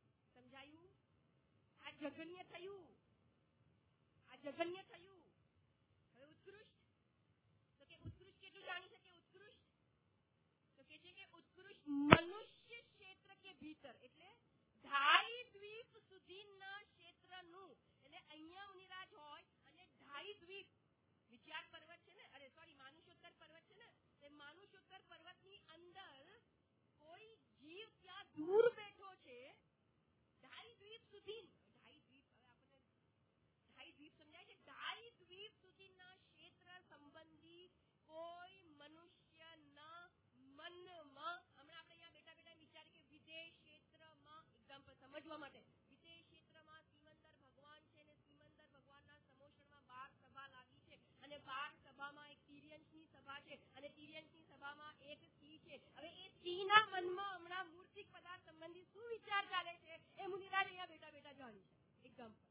જગન્ય થયું, આ જગન્ય થયું. હવે ઉત્કૃષ્ટ તો કે ઉત્કૃષ્ટ કેટલું જાણી શકે? ઉત્કૃષ્ટ તો કે છે કે ઉત્કૃષ્ટ મનુષ્ય ક્ષેત્ર કે ભીતર, એટલે ઢાઈ દ્વીપ સુધીના ક્ષેત્રનું, એટલે અહીંયા મુનિરાજ હોય અને ઢાઈ દ્વીપ વિચાર પર્વત છે ને, અરે સોરી માનુષોત્તર પર્વત છે ને, તે માનુષોત્તર પર્વતની અંદર કોઈ જીવ ત્યાં દૂર બેઠો છે, ઢાઈ દ્વીપ સુધી, ઢાઈ દ્વીપ હવે આપણને ઢાઈ દ્વીપ સમજાય છે, ઢાઈ દ્વીપ સુધીના ક્ષેત્ર સંબંધી કોઈ મનુષ્યના મનમાં, હમણાં આપણે અહીંયા બેઠા બેઠા વિચારીએ કે વિદેશ ક્ષેત્રમાં, એક્ઝામ્પલ સમજવા માટે, વિદેશ ક્ષેત્રમાં સિમંદર ભગવાન છે ને સિમંદર ભગવાનના સમોષણમાં બાર સભા લાગી છે અને બાર સભામાં એક તિર્યંશની સભા છે અને તિર્યંશની સભામાં એક સ્ત્રી છે. હવે એ સ્ત્રીના મનમાં હમણાં મૂર્તિક પદાર્થ સંબંધી શું વિચાર ચાલે છે એ મુનિરાજ અહીંયા બેઠા બેઠા જાણી છે. એક્ઝામ્પલ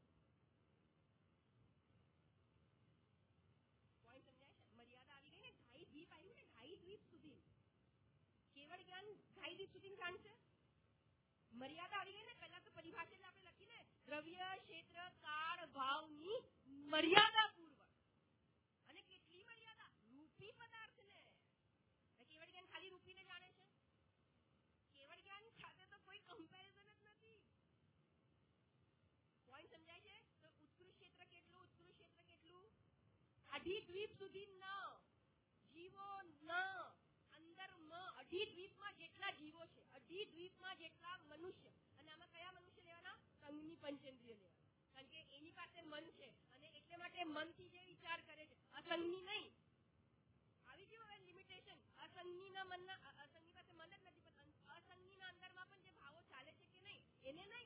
પોઈન્ટ સમજાય છે? મર્યાદા આવી ગઈ ને, ઢાઈ દ્વીપ આવ્યું ને, ઢાઈ દ્વીપ સુધી કેવળ જ્ઞાન ઢાઈ દ્વીપ સુધી જાણશે. મર્યાદા આવી ગઈ ને, પહેલા તો પરિભાષા એટલે આપણે લખી ને દ્રવ્ય ક્ષેત્ર કાળ ભાવની મર્યાદા પૂર્વક. અને કેટલી મર્યાદા? રૂપી પદાર્થને. કેવળ જ્ઞાન ખાલી રૂપીને જાણે છે, કેવળ જ્ઞાન સાથે તો કોઈ કમ્પેરિઝન જ નથી. પોઈન્ટ સમજાય છે? તો ઉત્કૃષ્ટ ક્ષેત્ર કેટલું? ઉત્કૃષ્ટ ક્ષેત્ર કેટલું? અઢી દ્વીપ સુધી ન જીવો ન અંદર મ અઢી દ્વીપમાં જેટલા જીવો છે, અઢી દ્વીપમાં જેટલા મનુષ્ય, અને આમાં કયા મનુષ્ય લેવાના? સંઘની પંચેન્દ્રિય લેવાના, કારણ કે એની પાસે મન છે અને એટલે માટે મનથી જે વિચાર કરે છે, અસંગની નહીં. આવી ગયું હવે લિમિટેશન. અસંગનીના મનના, અસંગની પાસે મન જ નથી, પણ અસંગનીના અંદરમાં પણ જે ભાવો ચાલે છે કે નહીં એને નહીં.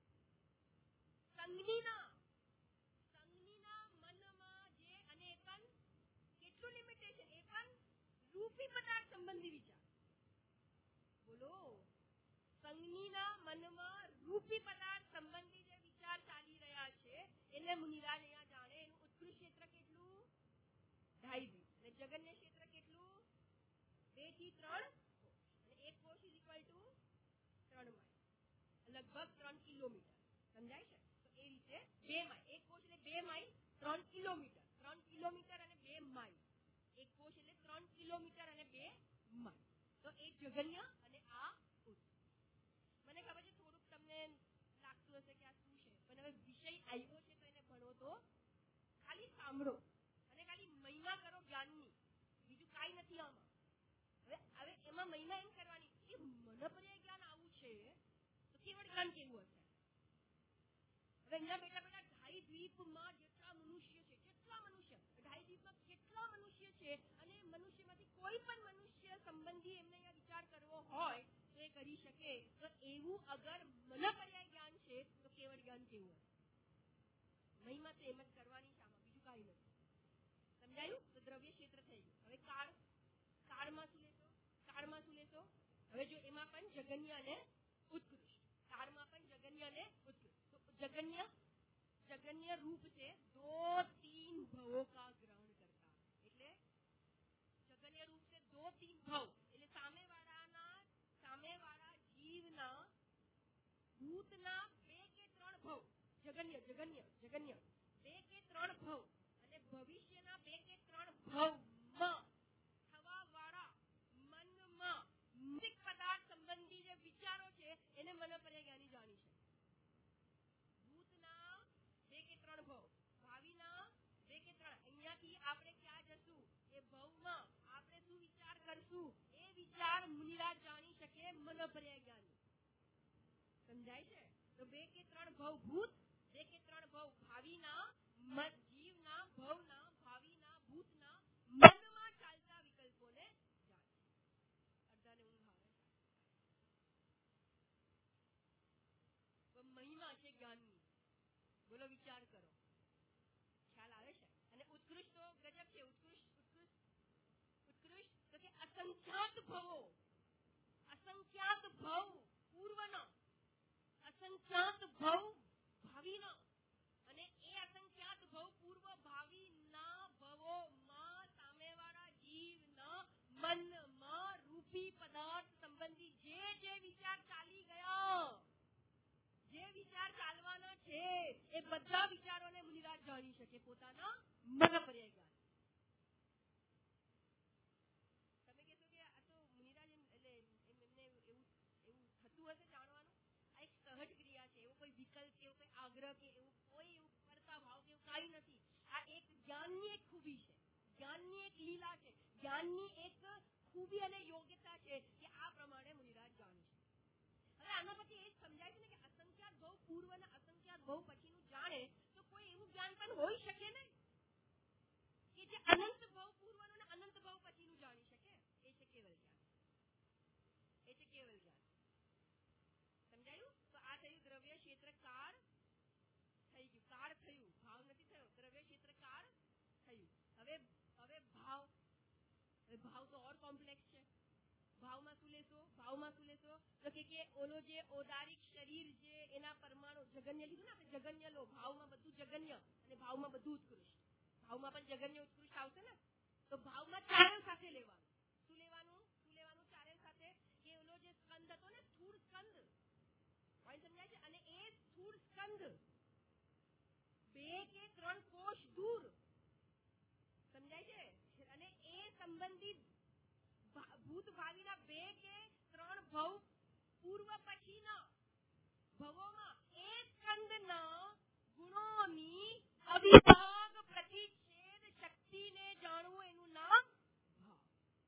સંગનીના સંગનીના મનમાં જે, અને એ પણ કેટલું લિમિટેશન, એ પણ રૂપી પદાર્થ સંબંધી વિચાર. બોલો, સંગનીના મનમાં રૂપી પદાર્થ સંબંધી જે વિચાર ચાલી રહ્યા છે એટલે મુનિરાજ અહીંયા જાણે એનું ઉત્કૃષ્ટ ક્ષેત્ર કેટલું? ઢાઈ દ્વીપ. અને જગન્ય ક્ષેત્ર કેટલું? બે થી ત્રણ કોષ. અને એક કોષ ઇઝ ઇક્વલ ટુ ત્રણ માઇલ, લગભગ ત્રણ કિલોમીટર. સમજાય છે? તો એ રીતે બે માઇલ, એક કોષ એટલે બે માઇલ, ત્રણ કિલોમીટર, ત્રણ કિલોમીટર અને બે માઇલ. એક કોષ એટલે ત્રણ કિલોમીટર અને બે માઇલ. તો એ જગન્ય અને આ ઉત્કૃષ્ટ. મને ખબર છે થોડુંક તમને લાગતું હશે કે આ શું છે, પણ હવે વિષય આવ્યો છે તો એને ભણો તો ખાલી સાંભળો અને ખાલી મહિમા કરો જ્ઞાનની, બીજું કાંઈ નથી આમાં. હવે હવે એમાં મહિમા એમ કરવાની કે મનપર્યાય જ્ઞાન આવું છે તો કેવળ જ્ઞાન કેવું હશે? હવે અહીંયા બેઠા બેઠા ઢાઈ દ્વીપમાં જેટલા મનુષ્ય છે, કેટલા મનુષ્ય, ઢાઈ દ્વીપમાં કેટલા મનુષ્ય છે, અને મનુષ્યમાંથી કોઈ પણ મનુષ્ય સંબંધી એમને અહીંયા વિચાર કરવો હોય તો એ કરી શકે. તો એવું અગર મનપર્યાય જ્ઞાન છે તો કેવળ જ્ઞાન કેવું હશે? મહિમા તો એમ જ કરવાની છે, આમાં બીજું કાંઈ નથી. સમજાયું? તો દ્રવ્ય ક્ષેત્ર થઈ ગયું. હવે કાળ, કાળમાં શું લેશો? કાળમાં શું લેશો? હવે જો એમાં પણ જગન્ય અને ઉત્કૃષ્ટ, કાળમાં પણ જગન્ય અને ઉત્કૃષ્ટ. તો જગન્ય, जगन्य रूप से दो तीन भवों का ग्रहण करता, એટલે જગન્ય રૂપ से दो तीन भव એટલે સામેવાળાના સામેવાળા જીવના ભૂતના બે કે ત્રણ ભવ, જગન્ય જગન્ય જગન્ય બે કે ત્રણ ભવ અને ભવિષ્યના બે કે ત્રણ ભવમાં થવાવાળા મનમાં મૂર્તિક પદાર્થ સંબંધી જે વિચારો છે એને મનોપર્યાય જ્ઞાની જાણી છે. ભૂતના બે કે ત્રણ ભવ, ભાવિના બે કે ત્રણ, અહીંયાથી આપણે ક્યાં જશું એ ભવમાં આપણે શું વિચાર કરશું એ વિચાર મુનિરાજ જાણી શકે મનોપર્યાય જ્ઞાની. સમજાય છે? તો બે કે ત્રણ ભવ ભૂત, બે કે ત્રણ ભવ ભાવિના, જીવના, ભવના, ભાવિના, ભૂતના મનમાં ચાલતા વિકલ્પોને જાણે. અડધાને ઊંઘ આવે તો મહિમા છે જ્ઞાનની. બોલો, વિચાર કરો, ખ્યાલ આવે છે? અને ઉત્કૃષ્ટ તો ગજબ છે. ઉત્કૃષ્ટ ઉત્કૃષ્ટ ઉત્કૃષ્ટ તો કે અસંખ્યાત ભવો, અસંખ્યાત ભવ પૂર્વનો, અસંખ્યાત ભવ ભાવિનો, અને એ અસંખ્યાત ભવ પૂર્વ ભાવિના ભવોમાં સામેવાળા જીવના મનમાં રૂપી પદાર્થ સંબંધી જે જે વિચાર ચાલી ગયા, જે વિચાર ચાલવાના છે બધા વિચારોને મુનિરાજ જાણી શકે પોતાના મન પર્યાય જ્ઞાન. તમે કહેશો કે આ તો મુનિરાજ એટલે એમને એવું એવું થતું હશે જાણવાનું. આ એક સહજ ક્રિયા છે, એવો કોઈ વિકલ્પ કે એવો કોઈ આગ્રહ કે એવું કોઈ એવું કરતા ભાવ કે એવું કાંઈ નથી. આ એક જ્ઞાનની એક ખૂબી છે, જ્ઞાનની એક લીલા છે, જ્ઞાનની એક ખૂબી અને યોગ્યતા છે કે આ પ્રમાણે મુનિરાજ જાણે છે. હવે આના પછી એ જ સમજાય છે ને કે અસંખ્યાત ભવ પૂર્વ અને અસંખ્યાત ભવ પછીનું જાણે તો કોઈ એવું જ્ઞાન પણ હોઈ શકે ને કે જે અનંત ભવ પૂર્વનું અને અનંત ભવ પછીનું જાણી શકે. એ છે કેવલ જ્ઞાન. એ છે કેવલ જ્ઞાન. સમજાયું? તો આ થયું દ્રવ્ય ક્ષેત્ર કાળ થઈ ગયું. કાળ થયું, ભાવ નથી થયો. દ્રવ્ય ક્ષેત્ર કાળ થયું. હવે હવે ભાવ હવે ભાવ તો ઓર કોમ્પ્લેક્સ છે. ભાવમાં શું લેશો? ભાવમાં શું લેશો? તો કે કે ઓલો જે ઓદારિક શરીર જે એના પરમાણુ જગન્ય લીધું ને આપણે, જગન્ય લો. ભાવમાં બધું જગન્ય અને ભાવમાં બધું ઉત્કૃષ્ટ. ભાવમાં પણ જગન્ય ઉત્કૃષ્ટ આવશે ને. તો ભાવમાં ચારેય સાથે લેવાનું. શું લેવાનું? શું લેવાનું ચારેય સાથે? કે ઓલો જે સ્કંદ હતો ને, સ્થૂળ સ્કંદ, પોઈન્ટ સમજાય છે? અને એ સ્થૂળ સ્કંદ બે કે ત્રણ કોષ દૂર, સમજાય છે? અને એ સંબંધિત ભૂત ભાવિના બે કે ત્રણ ભવ પૂર્વ પછીના ભવોમાં એ સ્કંદના ગુણોની અવિભાગ પ્રતિછેદ શક્તિને જાણવું એનું નામ ભાવ.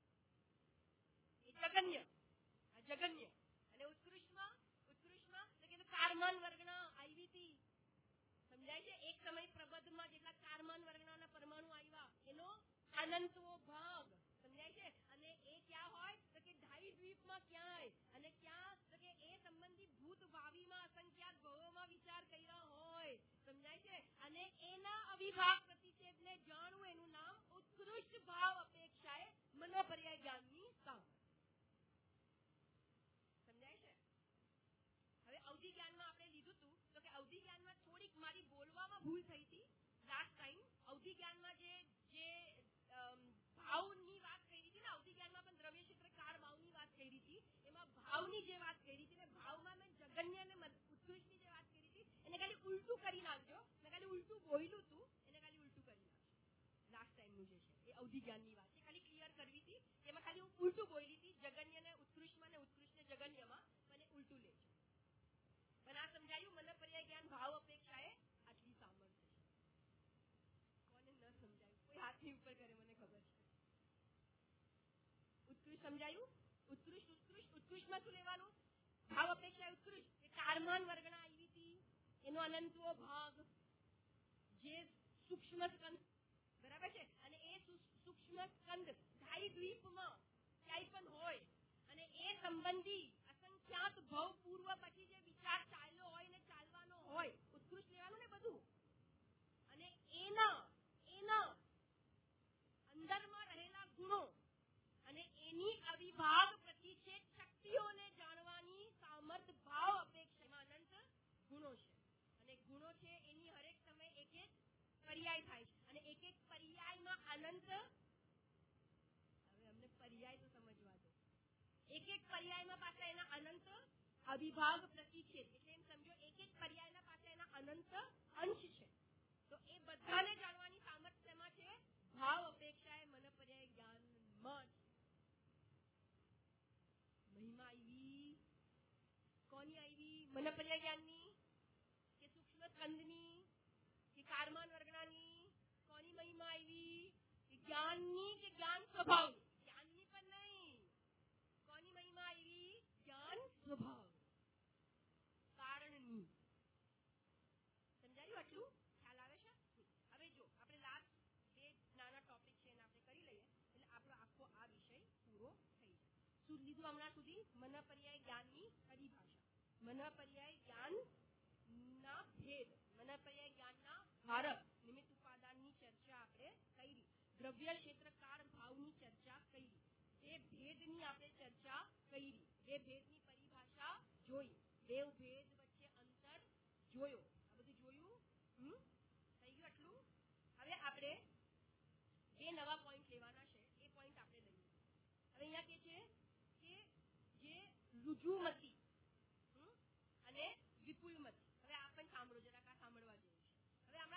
એ જગન્ય, આ જગન્ય. અને ઉત્કૃષ્ટમાં ઉત્કૃષ્ટમાં તો કે કારમાન વર્ગના આવી હતી, સમજાય છે? એક સમય પ્રબંધમાં જેટલા કારમાન વર્ગના પરમાણુ આવ્યા એનો અનંતવો ભાગ, સમજાય છે? અને એ ક્યાં હોય તો કે ઢાઈ દ્વીપમાં ક્યાંય, અને ક્યાં તો કે એ સંબંધી ભૂત ભાવિમાં અસંખ્યાત ભવોમાં વિચાર કર્યા હોય, સમજાય છે? અને એના અવિભાગ પ્રતિષેધને જાણવું એનું નામ ઉત્કૃષ્ટ ભાવ અપેક્ષાએ મનોપર્યાય જ્ઞાનની સામર્થ્ય. સમજાય છે? હવે અવધિ જ્ઞાનમાં આપણે લીધું હતું તો કે અવધિ જ્ઞાનમાં થોડીક મારી બોલવામાં ભૂલ થઈ હતી લાસ્ટ ટાઈમ. અવધિ જ્ઞાનમાં જે જે ભાવની વાત કરી હતી ને, અવધિ જ્ઞાનમાં પણ દ્રવ્ય ક્ષેત્ર કાળ ભાવની વાત કરી હતી, એમાં ભાવની જે વાત કરી હતી ને, ભાવમાં મેં જગન્ય અને ઉત્કૃષ્ટની જે વાત કરી હતી એને ખાલી ઉલટું કરી નાખજો. મેં ખાલી ઉલટું બોલ્યું હતું, એને ખાલી ઉલટું કરી નાખજો. લાસ્ટ ટાઈમનું જે છે એ અવધિ જ્ઞાનની વાત છે, ખાલી ક્લિયર કરવી હતી. એમાં ખાલી હું ઉલટું બોલી હતી, જગન્ય ને ઉત્કૃષ્ટમાં ને ઉત્કૃષ્ટ જગન્યમાં, મને ઉલટું લેજો. પણ આ સમજાયું? મને પર્યાય જ્ઞાન ભાવ અપેક્ષાએ આટલી સામર્થ્ય છે. કોને ન સમજાયું? કોઈ હાથની ઉપર કરે, મને ખબર છે. ઉત્કૃષ્ટ સમજાયું? ઉત્કૃષ્ટ ઉત્કૃષ્ટ ઉત્કૃષ્ટમાં શું લેવાનું? ભાવ અપેક્ષા ઉત્કૃષ્ટ એ કારમાન વર્ગના આવી હતી એનો અનંતવો ભાગ, જે સૂક્ષ્મ સ્કંદ, બરાબર છે? અને એ સૂક્ષ્મ સ્કંદ ઢાઈ દ્વીપમાં ક્યાંય પણ હોય અને એ સંબંધી અસંખ્યાત ભવ પૂર્વ પછી જે વિચાર ચાલ્યો હોય ને ચાલવાનો હોય, ઉત્કૃષ્ટ લેવાનું ને બધું. અને એના એના અંદરમાં રહેલા ગુણો અને એની અવિભાગ પ્રતિષેધ શક્તિઓને જાણવાની સામર્થ ભાવ અપેક્ષામાં અનંત ગુણો છે. અને ગુણો છે એની હરેક સમય એક એક પર્યાય થાય છે અને એક એક પર્યાયમાં અનંત. હવે અમને પર્યાય તો સમજવા દો. એક એક પર્યાયમાં પાછા એના અનંત અવિભાગ પ્રતિછેદ, એટલે એમ સમજો એક એક પર્યાયના પાછા એના અનંત અંશ છે. તો એ બધાને જાણવાની સામર્થ્યમાં છે ભાવ અપેક્ષાએ મન પર્યાય જ્ઞાનમાં. મહિમા આવી કોની આવી? મન પર્યાય જ્ઞાનની કે સૂક્ષ્મ સ્કંદની કે કારમાન વર્ગનાની? કોની મહિમા આવી? જ્ઞાનની કે જ્ઞાન સ્વભાવની? જ્ઞાનની પણ નહીં. કોની મહિમા આવી? જ્ઞાન સ્વભાવ કારણની. સમજાયું આટલું? ખ્યાલ આવે છે? હવે જો આપણે લાસ્ટ બે નાના ટોપિક છે એને આપણે કરી લઈએ એટલે આપણો આખો આ વિષય પૂરો થઈ જાય. શું લીધું હમણાં સુધી? મન પર્યાય જ્ઞાનની પરિભાષા, મન પર્યાય જ્ઞાન ના ભેદ, મન પર્યાય જ્ઞાનના ભારત, નિમિત્ત ઉપાદાનની ચર્ચા આપણે કરી, દ્રવ્ય ક્ષેત્ર કાળ ભાવની ચર્ચા કરી, બે ભેદની આપણે ચર્ચા કરી, બે ભેદની પરિભાષા જોઈ, બે ભેદ વચ્ચે અંતર જોયો. આ બધું જોયું? હમ થઈ ગયું આટલું? હવે આપણે બે નવા પોઈન્ટ લેવાના છે, એ પોઈન્ટ આપણે લઈએ. હવે અહીંયા કે છે કે જે રુજુમતી અને વિપુલમતી. હવે આ પણ સાંભળો, જરાક આ સાંભળવા જેવું છે.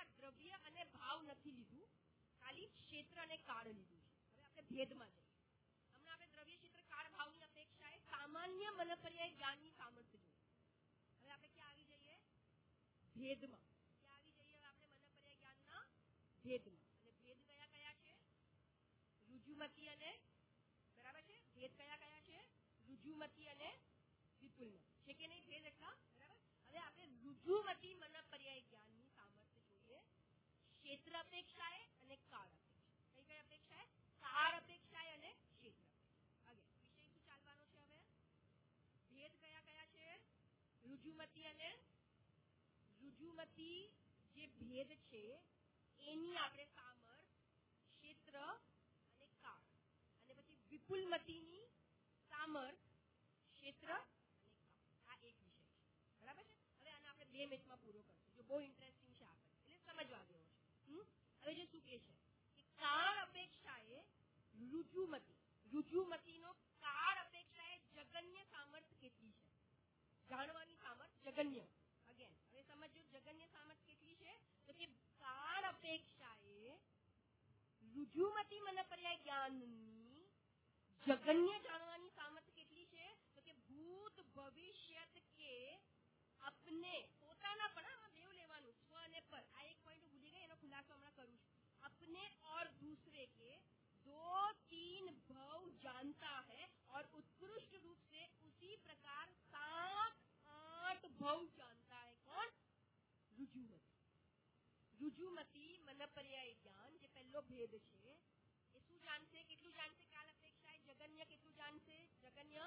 આ દ્રવ્ય અને ભાવ નથી લીધું, ખાલી ક્ષેત્ર અને કાળ લીધું છે. હવે આપણે ભેદમાં જઈએ. હમણાં આપણે દ્રવ્ય, ક્ષેત્ર, કાળ, ભાવની અપેક્ષાએ સામાન્ય મનપર્યાય જ્ઞાનની સામર્થ્ય જોઈ. હવે આપણે ક્યાં આવી જઈએ? ભેદમાં. ક્યાં આવી જઈએ? આપણે મનપર્યાય જ્ઞાનના ભેદમાં. અને ભેદ કયા કયા છે? રુજુમતી અને, બરાબર છે, ભેદ કયા કયા છે? રુજુમતી અને વિપુલમતી. છે કે નહીં ભેદ એટલા? બરાબર. હવે આપણે રુજુમતી મનપર્યાય જ્ઞાનની સામર્થ્ય જોઈએ ક્ષેત્ર અપેક્ષાએ અને કાળ અપેક્ષાએ. કઈ કઈ અપેક્ષાએ? કાળ અપેક્ષાએ અને ક્ષેત્ર અપેક્ષાએ. વિષય શું ચાલવાનો છે હવે? ભેદ કયા કયા છે? રુજુમતી અને, રુજુમતી જે ભેદ છે એની આપણે સામર્થ્ય ક્ષેત્ર અને કાળ, અને પછી વિપુલમતીની સામર્થ્ય ક્ષેત્ર અને કાળ. આ એક વિષય છે, બરાબર છે. હવે આને આપણે બે મિનિટમાં પૂરો કરશું. જો બહુ ઇન્ટરેસ્ટિંગ છે આપણે, એટલે સમજવા જેવો છે. હવે જે શું કે છે કે કાળ અપેક્ષાએ રુજુમતી, રુજુમતીનો કાળ અપેક્ષાએ જગન્ય સામર્થ્ય કેટલી છે? જાણવાની સામર્થ્ય જગન્ય. અગેન હવે સમજો જગન્ય સામર્થ્ય કેટલી છે? તો કે કાળ અપેક્ષાએ રુજુમતી મનપર્યાય જ્ઞાનની જગન્ય જાણવાની સામર્થ્ય કેટલી છે? તો કે ભૂત ભવિષ્યત કે अपने પોતાના પણ આમાં બેવ લેવાનું, સ્વ અને પર. આ એક પોઈન્ટ ભૂલી ગઈ, એનો ખુલાસો હમણાં કરું છું. अपने और दूसरे के दो तीन भव जानता है और उत्कृष्ट रूप से उसी प्रकार सात आठ भव जानता है. कौन? રુજુમતી. રુજુમતી મનપર્યાય જ્ઞાન જે પહેલો ભેદ છે એ શું જાણશે? કેટલું જાણશે? કાલ અપેક્ષાએ જગન્ય કેટલું જાણશે? જગન્ય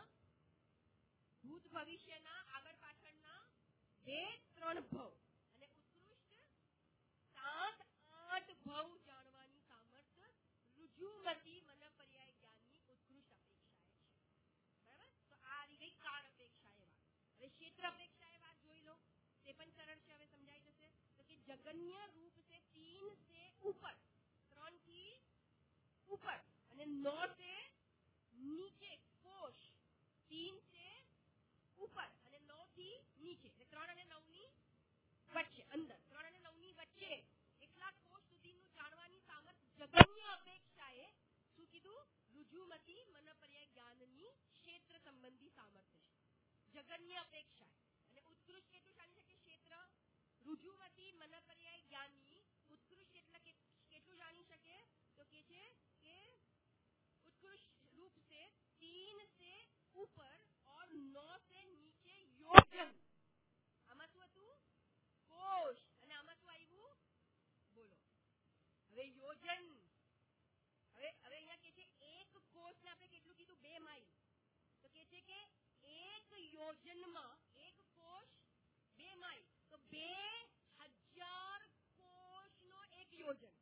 ભૂત ભવિષ્યના આગળ પાછળના બે ત્રણ ભવ અને ઉત્કૃષ્ટ સાત આઠ ભવ જાણવાની સામર્થ્ય રુજુમતી મનપર્યાય જ્ઞાનની ઉત્કૃષ્ટ અપેક્ષાએ છે. બરાબર. તો આ આવી ગઈ કાળ અપેક્ષાએ વાત. હવે ક્ષેત્ર અપેક્ષાએ વાત જોઈ લો, તે પણ સરળ છે, હવે સમજાઈ જશે. તો કે જગન્ય રૂપ સે तीन से ऊपर, ત્રણ થી ऊपर અને नौ से नीचे कोश, तीन से ऊपर અને नौ થી નીચે, એટલે ત્રણ અને નવ ની વચ્ચે, અંદર ત્રણ અને નવ ની વચ્ચે એટલા કોશ સુધીનું જાણવાની સામર્થ્ય જગન્ય અપેક્ષાએ શું કીધું? રુજુમતી મનપર્યાય જ્ઞાનની ક્ષેત્ર સંબંધી સામર્થ્ય છે. જગન્ય અપેક્ષાએ અને ઉત્કૃષ્ટ કેટલું જાણી શકે? ક્ષેત્ર. રુજુમતી મનપર્યાય જ્ઞાનની ઉત્કૃષ્ટ એટલે કેટલું જાણી શકે? તો કે છે કે उत्कृष्ट रूप से तीन से ऊपर और नौ से नीचे योजन. આમાં શું હતું? કોશ. અને આમાં શું આવ્યું? બોલો. હવે યોજન. હવે હવે અહીંયા કે છે એક કોષને આપણે કેટલું કીધું? બે માઇલ. તો કે છે કે એક યોજનમાં એક કોષ બે માઇલ, તો બે હજાર કોષનો એક યોજન.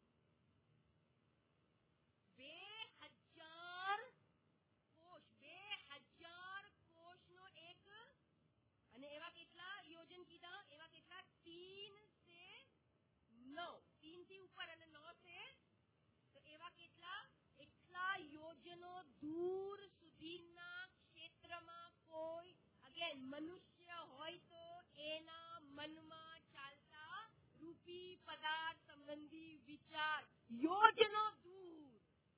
બે હજાર કોષ, બે હજાર કોષનો એક, અને એવા કેટલા યોજન કીધા? એવા કેટલા? તીન સે નવ, તીન થી ઉપર અને નવ સે, તો એવા કેટલા? એટલા યોજનો દૂર સુધીના ક્ષેત્રમાં કોઈ, અગેન મનુષ્ય હોય તો એના મનમાં ચાલતા રૂપી પદાર્થ સંબંધી વિચાર યોજનો દૂર.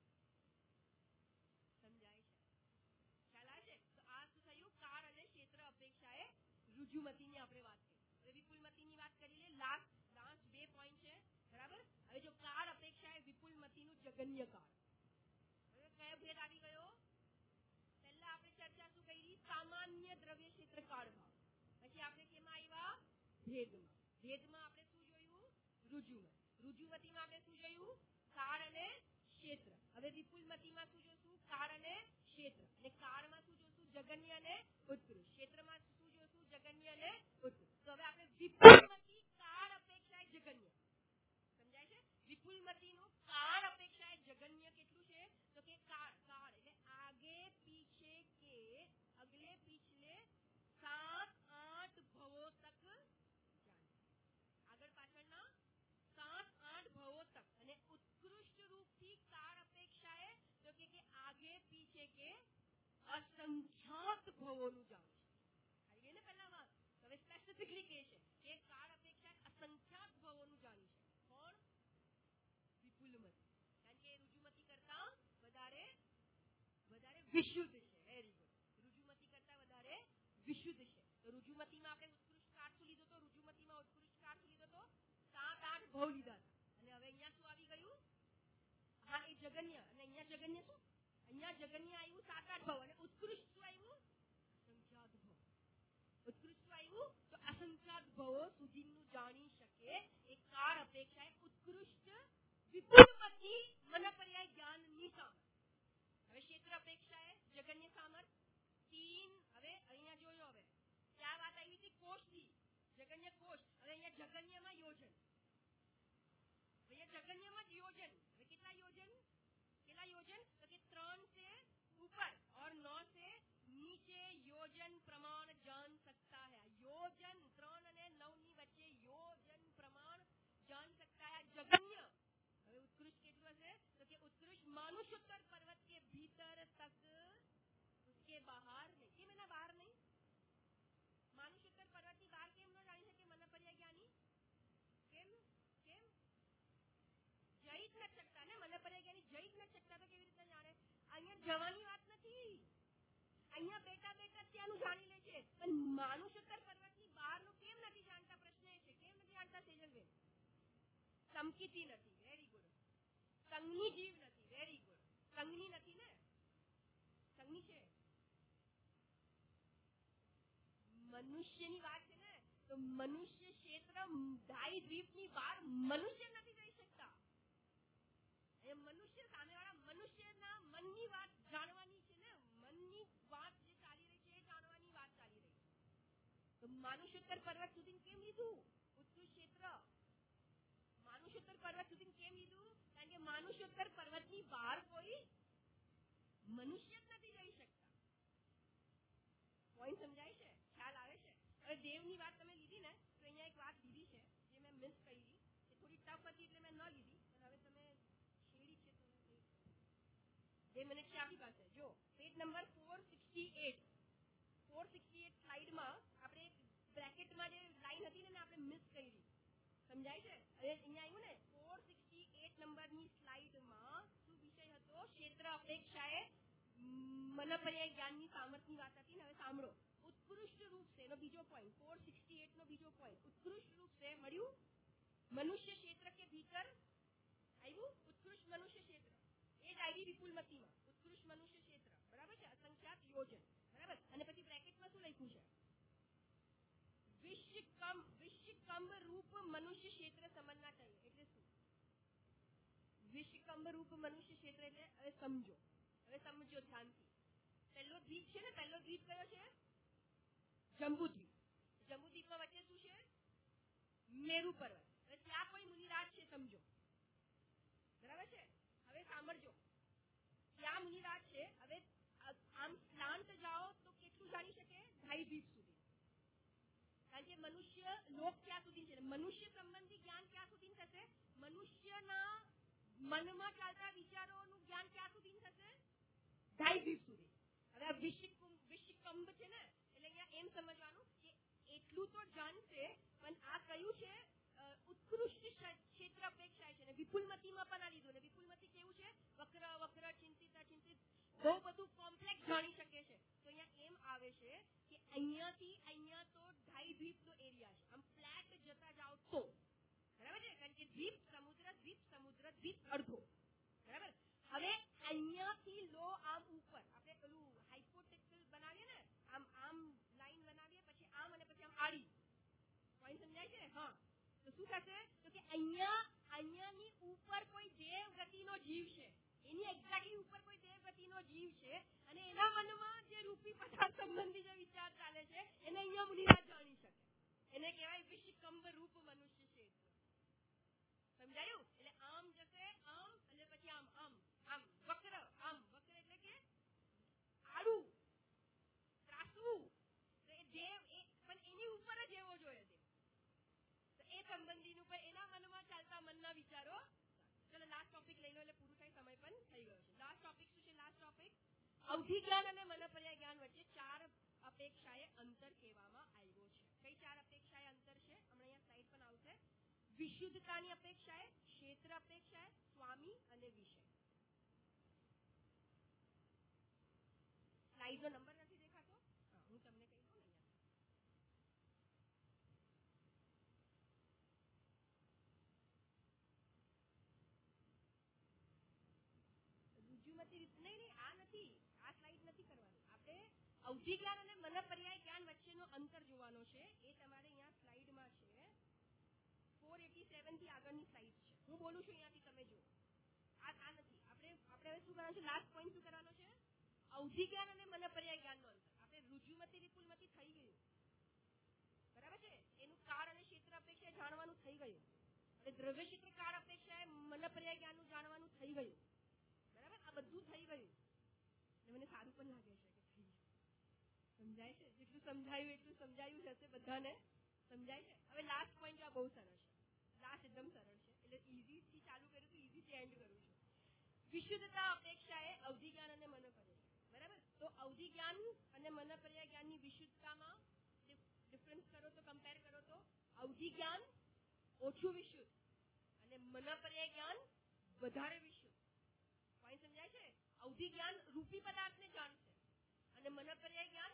સમજાય છે? ખ્યાલ આવે છે? તો આ શું થયું? કાળ અને ક્ષેત્ર અપેક્ષાએ રુજુમતીની આપણે વાત કરી. હવે વિપુલમતીની વાત કરી લે. લાસ્ટ લાસ્ટ બે પોઈન્ટ છે, બરાબર. હવે જો કાળ અપેક્ષાએ વિપુલમતીનું જગન્ય કાળ. હવે કયો ભેદ આવી ગયો? પહેલા આપણે ચર્ચા શું કરી? સામાન્ય દ્રવ્ય ક્ષેત્ર કાળ ભાવ. પછી આપણે કેમાં આવ્યા? ભેદમાં. ભેદમાં આપણે શું જોયું? રુજુમતી. રુજુમતીમાં આપણે શું જોયું? કાળ અને ક્ષેત્ર. હવે વિપુલમતીમાં શું જોશું? કાળ અને ક્ષેત્ર. અને કાળમાં શું જોશું? જગન્ય અને ઉત્કૃષ્ટ. ક્ષેત્રમાં શું જોશું? જગન્ય અને ઉત્કૃષ્ટ. તો હવે આપણે વિપુલમતી કાળ અપેક્ષાએ જગન્ય. સમજાય છે? વિપુલમતીનું કાળ અપેક્ષાએ જગન્ય કેટલું છે? તો કે કાળ કાળ એટલે આગે પીછે કે અગલે પીછલે સાત આઠ ભવો તક જાણ. આગળ પાછળના સાત આઠ ભવો તક. અને ઉત્કૃષ્ટ રૂપથી કાળ અપેક્ષાએ તો કે આગે પીછે કે અસંખ્યાત ભવોનું જાણ છે. આવી ગઈ ને પહેલા વાત. હવે સ્પેસિફિકલી કહે છે કે કાળ અપેક્ષાએ અસંખ્યાત ભવોનું જાણી છે. વિશુદ્ધ છે. Very good. રુજુમતી કરતા વધારે વિશુદ્ધ છે. તો રુજુમતીમાં આપણે ઉત્કૃષ્ટ કાર શું લીધો તો રુજુમતીમાં ઉત્કૃષ્ટ કાર શું લીધો તો સાત આઠ ભવ લીધા હતા. અને હવે અહીંયા શું આવી ગયું? હા, એ જગન્ય. અને અહીંયા જગન્ય શું? અહીંયા જગન્ય આવ્યું સાત આઠ ભવ. અને ઉત્કૃષ્ટ શું આવ્યું? અસંખ્યાત ભવ. ઉત્કૃષ્ટ શું આવ્યું? તો અસંખ્યાત ભવો સુધીનું જાણી શકે એ કાર અપેક્ષા ઉત્કૃષ્ટ વિપુલમતી મનપર્યાય જ્ઞાનની સામર્થ. હવે ક્ષેત્ર અપેક્ષાએ જગન્ય સામર્થ તીન. હવે અહીંયા જોયો. હવે ક્યાં વાત આવી હતી? કોષની. જગન્ય કોષ. હવે અહીંયા જગન્યમાં યોજન. અહીંયા જગન્યમાં જ યોજન. હવે કેટલા યોજન? કેટલા યોજન? તો કે ત્રણ से ऊपर और नौ से नीचे योजन प्रमाण जान सकता है. योजन ત્રણ અને નવ ની વચ્ચે યોજન પ્રમાણ જાન सकता है. जगन्य. હવે उत्कृष्ट કેટલું હશે? તો કે उत्कृष्ट मानुषोत्तर पर्वत के भीतर तक, उसके बाहर नहीं. કેમ એના બહાર નહીં? માનુષોત્તર પર્વત ની બહાર કેમ ન જાણી શકે મનપર્યાય જ્ઞાની? કેમ? કેમ જઈ જ ન શકતા ને? મનપર્યાય જ્ઞાની જઈ જ ન શકતા તો કેવી રીતે જાણે? અહીંયા જવાની વાત નથી. અહીંયા બેઠા બેઠા ત્યાંનું જાણી લે છે. પણ માનુષોત્તર પર્વત ની બહારનું કેમ નથી જાણતા? પ્રશ્ન એ છે. કેમ નથી જાણતા સેજલબેન? સમકીતી નથી. Very good. સંગની જીવ નથી. Very good. સંગની નથી ને? સંગની છે. મનુષ્યની વાત છે ને? તો મનુષ્ય ક્ષેત્ર ઢાઈ દ્વીપ ની બહાર મનુષ્ય નથી જઈ શકતા. એ મનુષ્ય સામેવાળા મનુષ્યના મનની વાત જાણવાની છે ને? મનની વાત જે ચાલી રહી છે એ જાણવાની વાત ચાલી રહી છે. તો માનુષોત્તર પર્વત સુધી કેમ લીધું? ઉત્કૃષ્ટ ક્ષેત્ર માનુષોત્તર પર્વત સુધી કેમ લીધું? કારણ કે માનુષોત્તર પર્વતની બહાર કોઈ મનુષ્ય જ નથી જઈ શકતા. પોઈન્ટ સમજાય છે? ખ્યાલ આવે છે? હવે દેવની વાત તમે લીધી ને, તો અહીંયા એક વાત લીધી છે જે મેં મિસ કરી. એ થોડી ટફ હતી એટલે મેં ન લીધી. પણ હવે તમે છેડી છે તો બે મિનિટ છે આપણી પાસે. જો પેજ નંબર ચારસો અડસઠ ચારસો અડસઠ સ્લાઇડમાં આપણે એક બ્રેકેટમાં જે લાઈન હતી ને આપણે મિસ કરી. સમજાય છે? હવે અહીંયા આવ્યું ને ચારસો અડસઠ નંબરની સ્લાઇડમાં શું વિષય હતો? ક્ષેત્ર અપેક્ષાએ મનપર્યાય જ્ઞાનની સામર્થ્યની વાત હતી ને. હવે સાંભળો. उत्कृष्ट रूप से नो बीजो पॉइंट चार सौ अड़सठ नो बीजो पॉइंट उत्कृष्ट रूप से મળ્યું મનુષ્ય ક્ષેત્ર કે ભીતર આવ્યું उत्कृष्ट मनुष्य क्षेत्र. એ જ આવી વિપુલમતીમાં उत्कृष्ट मनुष्य क्षेत्र. બરાબર છે? અસંખ્યાત યોજન. બરાબર. અને પછી બ્રેકેટમાં શું લખ્યું છે? વિશ્વકંબ વિશ્વકંબ રૂપ મનુષ્ય ક્ષેત્ર સમજના चाहिए. એટલે શું? વિશ્વકંબ રૂપ મનુષ્ય ક્ષેત્ર એટલે હવે સમજો. હવે સમજો ધ્યાનથી. પહેલો દ્વીપ છે ને? પહેલો દ્વીપ કયો છે? જંબુદ્વીપ. જંબુદ્વીપમાં વચ્ચે શું છે? મેરુ પર્વત. હવે ત્યાં કોઈ મુનિરાજ છે સમજો. બરાબર છે? હવે સાંભળજો. ત્યાં મુનિરાજ છે. હવે આમ સ્લાંત જાઓ તો કેટલું જાણી શકે? ઢાઈ દ્વીપ સુધી. કારણ કે મનુષ્ય લોક ક્યાં સુધી છે? મનુષ્ય સંબંધી જ્ઞાન ક્યાં સુધી થશે? મનુષ્યના મનમાં ચાલતા વિચારોનું જ્ઞાન ક્યાં સુધી થશે? ઢાઈ દ્વીપ સુધી. હવે આ વિશ્વકંબ વિશ્વકંબ છે ને, એટલે અહીંયા એમ સમજવાનું કે એટલું તો જાણશે, પણ આ કયું છે? ઉત્કૃષ્ટ ક્ષેત્ર અપેક્ષા છે ને વિપુલમતીમાં પણ આ લીધું. ને વિપુલમતી કેવું છે? વક્ર વક્ર ચિંતિત અચિંતિત બહુ બધું કોમ્પ્લેક્સ જાણી શકે છે. તો અહીંયા એમ આવે છે કે અહીંયાથી અહીંયા તો ઢાઈ દ્વીપનો એરિયા છે. આમ ફ્લેટ જતા જાઓ તો બરાબર છે? કારણ કે દ્વીપ સમુદ્ર દ્વીપ સમુદ્ર દ્વીપ અડધો. બરાબર. હવે અહીંયાથી લો આમ ઉપર આપણે પેલું હાઇપોટેટિકલ બનાવીએ ને, આમ આમ લાઈન બનાવીએ, પછી આમ અને પછી આમ આડી. પોઈન્ટ સમજાય છે? હા. તો શું થશે? તો કે અહીંયા અહીંયાની ઉપર કોઈ દેવ ગતિનો જીવ છે. એની એક્ઝેક્ટલી ઉપર કોઈ દેવ ગતિનો જીવ છે અને એના મનમાં જે રૂપી પદાર્થ સંબંધી જે વિચાર ચાલે છે એને અહીંયા મુનિરાજ જાણી શકે. એને કહેવાય વિશ્વકંબ રૂપ મનુષ્ય ક્ષેત્ર. સમજાયું? એટલે આમ જશે આમ અને પછી આમ આમ આમ વક્ર આમ વક્ર એટલે કે આડું ત્રાસવું. તો એ દેવ એ પણ એની ઉપર જ એવો જોઈએ દેવ. તો એ સંબંધીનું પર એના મનમાં ચાલતા મનના વિચારો. ચલો લાસ્ટ ટોપિક લઈ લો એટલે પૂરું થાય. સમય પણ થઈ ગયો છે. લાસ્ટ ટોપિક શું છે? લાસ્ટ ટોપિક અવધિ જ્ઞાન અને મનપર્યાય જ્ઞાન વચ્ચે ચાર અપેક્ષાએ અંતર કહેવામાં આવ્યો છે. કઈ ચાર અપેક્ષાએ અંતર છે? હમણાં અહીંયા સ્લાઇડ પણ આવશે. વિશુદ્ધતાની અપેક્ષાએ, ક્ષેત્ર, ક્ષેત્ર, અપેક્ષાએ, સ્વામી અને વિષય. વિશુદ્ધતાની અપેક્ષાએ, ક્ષેત્ર અપેક્ષાએ, સ્વામી અને વિષય. વિશુદ્ધતાની અપેક્ષાએ, ક્ષેત્ર અપેક્ષાએ, સ્વામી અને વિષય. વિશુદ્ધતાની અપેક્ષાએ, ક્ષેત્ર અપેક્ષાએ, સ્વામી અને વિષય. સ્લાઇડનો નંબર નથી દેખાતો? હા, હું તમને કહી દઉં ને. રુજુમતી નહીં નહીં આ નથી, આ સ્લાઇડ નથી કરવાનું. આપણે અવધિ જ્ઞાન અને મન પર્યાય જ્ઞાન વચ્ચેનો અંતર જોવાનો છે. એ તમારે અહીંયા સ્લાઇડમાં છે. ચાર એટી સેવન થી આગળની સ્લાઇડ છે. હું બોલું છું અહીંયાથી તમે જુઓ. આ આ નથી. આપણે આપણે હવે શું કરવાનું છે? લાસ્ટ પોઈન્ટ શું કરવાનો છે? અવધિ જ્ઞાન અને મન પર્યાય જ્ઞાનનો અંતર. આપણે રુજુમતી વિપુલમતી થઈ ગયું, બરાબર છે? એનું કાર અને ક્ષેત્ર અપેક્ષા જાણવાનું થઈ ગયું. અને દ્રવ્ય ક્ષેત્ર કાર અપેક્ષા મન પર્યાય જ્ઞાનનું જાણવાનું થઈ ગયું. બરાબર? આ બધું થઈ ગયું. મને સારું પણ લાગે છે કે થઈ ગયું. સમજાય છે? જેટલું સમજાયું એટલું સમજાયું હશે બધાને. સમજાય છે? હવે લાસ્ટ પોઈન્ટ આ બહુ સરસ છે. લાસ્ટ એકદમ સરળ છે. એટલે ઈઝી થી ચાલુ કર્યું તો ઈઝી થી એન્ડ કરું છું. વિશુદ્ધતા અપેક્ષાએ અવધિ જ્ઞાન અને મન પર્યાય. બરાબર? તો અવધિ જ્ઞાન અને મન પર્યાય જ્ઞાનની વિશુદ્ધતામાં ડિફરન્સ કરો તો, કમ્પેર કરો તો અવધિ જ્ઞાન ઓછું વિશુદ્ધ અને મન પર્યાય જ્ઞાન વધારે વિશુદ્ધ. પોઈન્ટ સમજાય છે? અવધિ જ્ઞાન રૂપી પદાર્થને જાણશે અને મન પર્યાય જ્ઞાન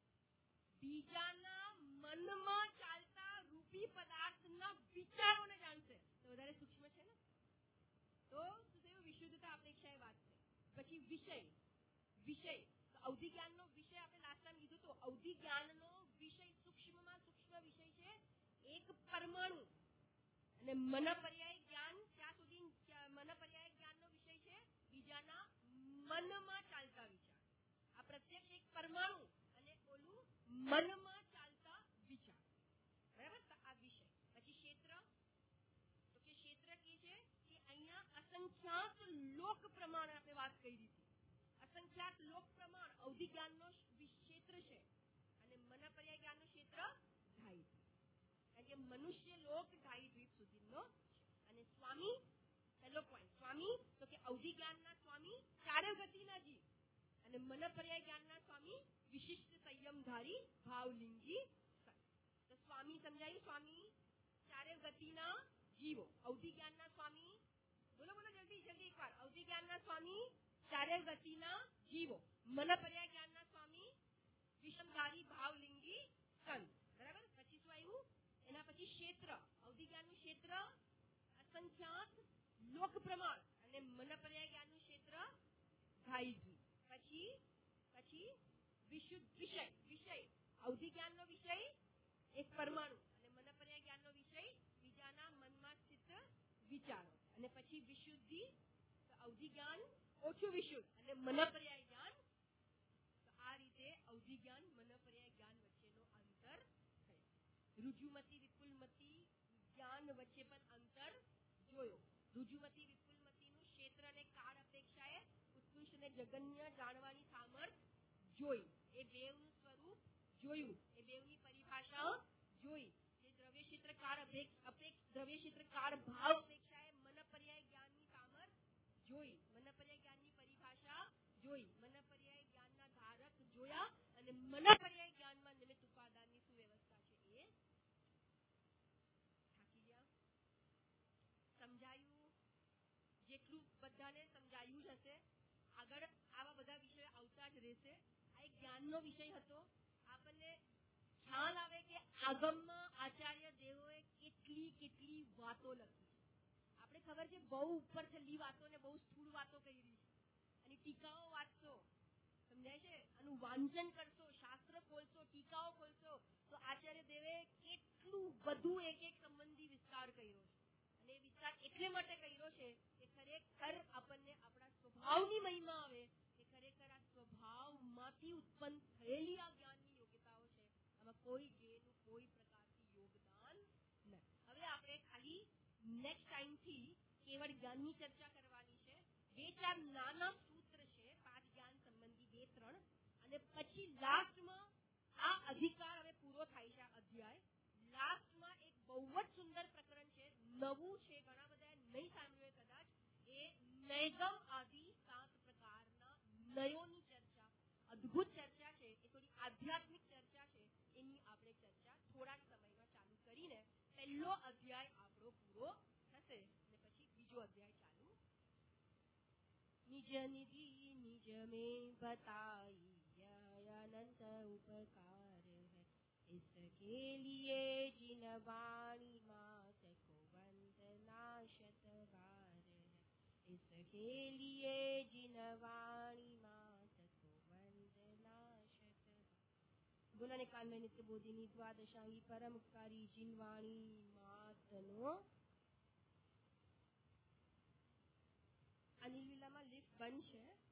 બીજાના મનમાં ચાલતા રૂપી પદાર્થના વિચારોને જાણશે. તો વધારે સૂક્ષ્મ છે ને? તો શું થયું? વિશુદ્ધતા અપેક્ષાએ વાત છે. પછી વિષય વિષય અવધિ જ્ઞાનનો વિષય આપણે લાસ્ટ ટાઈમ લીધું તો અવધિ જ્ઞાનનો વિષય સૂક્ષ્મમાં સૂક્ષ્મ વિષય છે એક પરમાણુ. અને મન પર્યાય જ્ઞાન ત્યાં સુધી મન પર્યાય જ્ઞાનનો વિષય છે બીજાના મનમાં ચાલતા વિચાર. આ પ્રત્યક્ષ એક પરમાણુ અને ઓલું મનમાં ચાલતા વિચાર. બરાબર? આ વિષય. પછી ક્ષેત્ર, તો કે ક્ષેત્ર કે છે કે અહીંયા અસંખ્યાત લોક પ્રમાણ આપણે વાત કરી હતી. અસંખ્યાત લોક પ્રમાણ અવધિ જ્ઞાનનો ક્ષેત્ર છે અને મન પર્યાય જ્ઞાનનું ક્ષેત્ર ઢાઈ. કારણ કે મનુષ્ય લોક ઢાઈ દ્વીપ સુધીનો છે. અને સ્વામી, પહેલો પોઈન્ટ સ્વામી, તો કે અવધિ જ્ઞાનના સ્વામી ચારે ગતિના જીવ અને મન પર્યાય જ્ઞાનના સ્વામી વિશિષ્ટ સંયમધારી ભાવલિંગી સંત. તો સ્વામી સમજાયું? સ્વામી ચારે ગતિના જીવો. અવધિ જ્ઞાનના સ્વામી, બોલો બોલો જલ્દી જલ્દી એકવાર. અવધિ જ્ઞાનના સ્વામી ચારે ગતિના જીવો. મન પર્યાય જ્ઞાનના સ્વામી વિષમધારી ભાવલિંગી સંત. બરાબર? પછી શું આવ્યું? એના પછી ક્ષેત્ર. અવધિ જ્ઞાનનું ક્ષેત્ર અસંખ્યાત લોક પ્રમાણ અને મન પર્યાય જ્ઞાનનું ક્ષેત્ર ધાઈ. પછી પછી વિશુદ્ધ વિષય. વિષય અવધિ જ્ઞાનનો વિષય એક પરમાણુ અને મન પર્યાય જ્ઞાનનો વિષય બીજાના મનમાં સ્થિત વિચારો. અને પછી વિશુદ્ધિ, અવધિ જ્ઞાન ઓછું વિશુદ્ધ અને મન પર્યાય જ્ઞાન. આ રીતે અવધિ જ્ઞાન મન પર્યાય જ્ઞાન વચ્ચેનો અંતર થયો. રુજુમતી વિપુલમતી જ્ઞાન વચ્ચે પણ અંતર જોયો. રુજુમતી વિપુલમતીનું ક્ષેત્ર અને કાળ અપેક્ષાએ ઉત્કૃષ્ટ અને જગન્ય જાણવાની સામર્થ જોઈ. એ બેવનું સ્વરૂપ જોયું. એ બેવની પરિભાષા જોઈ. જે દ્રવ્ય ક્ષેત્ર કાળ અપેક્ષ દ્રવ્ય ક્ષેત્ર કાળ ભાવ અપેક્ષાએ મન પર્યાય જ્ઞાનની સામર્થ જોઈ. મન પર્યાય જ્ઞાનની પરિભાષા જોઈ. મન પર્યાય જ્ઞાનના ધારક જોયા અને મન પર્યાય જ્ઞાનમાં નિમિત્ત ઉપાદાનની સુવ્યવસ્થા છે એ થાકી ગયા. સમજાયું? જેટલું બધાને સમજાયું જ હશે. આગળ આવા બધા વિષયો આવતા જ રહેશે. આ એક જ્ઞાનનો વિષય હતો. આપણને ખ્યાલ આવે કે આગમમાં આચાર્ય દેવોએ કેટલી કેટલી વાતો લખી. આપણે ખબર છે બહુ ઉપર છેલ્લી વાતો ને બહુ સ્થૂળ વાતો કરી છે. અને ટીકાઓ વાંચશો, સમજાય છે? આનું વાંચન કરશો, શાસ્ત્ર ખોલશો, ટીકાઓ ખોલશો તો આચાર્ય દેવે કેટલું બધું એક એક સંબંધી વિસ્તાર કર્યો છે. અને એ વિસ્તાર એટલે માટે કર્યો છે કે ખરેખર આપણને આપણા સ્વભાવની મહિમા આવે કે ખરેખર આ સ્વભાવમાંથી ઉત્પન્ન થયેલી આ જ્ઞાનની યોગ્યતાઓ છે. આમાં કોઈ ગેરનું કોઈ પ્રકારથી યોગદાન નથી. હવે આપણે ખાલી નેક્સ્ટ ટાઈમથી કેવળ જ્ઞાનની ચર્ચા કરવાની છે. બે ચાર નાના સૂત્ર છે, પાંચ જ્ઞાન સંબંધી બે ત્રણ, અને પછી લાસ્ટમાં આ અધિકાર હવે પૂરો થાય છે. આ અધ્યાય લાસ્ટમાં એક બહુ જ સુંદર પ્રકરણ છે, નવું છે, ઘણા બધા નહીં સાંભળ્યું કદાચ. એ નૈગમ આદિ સાત પ્રકારના નયોની ચર્ચા, અદભુત ચર્ચા છે. એ થોડી આધ્યાત્મિક ચર્ચા છે. એની આપણે ચર્ચા થોડાક સમયમાં ચાલુ કરીને પહેલો અધ્યાય આપણો પૂરો થશે અને પછી બીજો અધ્યાય ચાલુ. નિજ નિધિ નિજ મેં બતાઈ अनंत उपकार है। इसके लिए जिन वाणी मात को वंदना शत बार है। इसके लिए जिन वाणी मात को वंदना शत बार। गुणा काल में नित्य बोधिनी द्वादशांगी परमकारी जिन वाणी मातनो અનિલ લીલામાં લિફ્ટ બંધ છે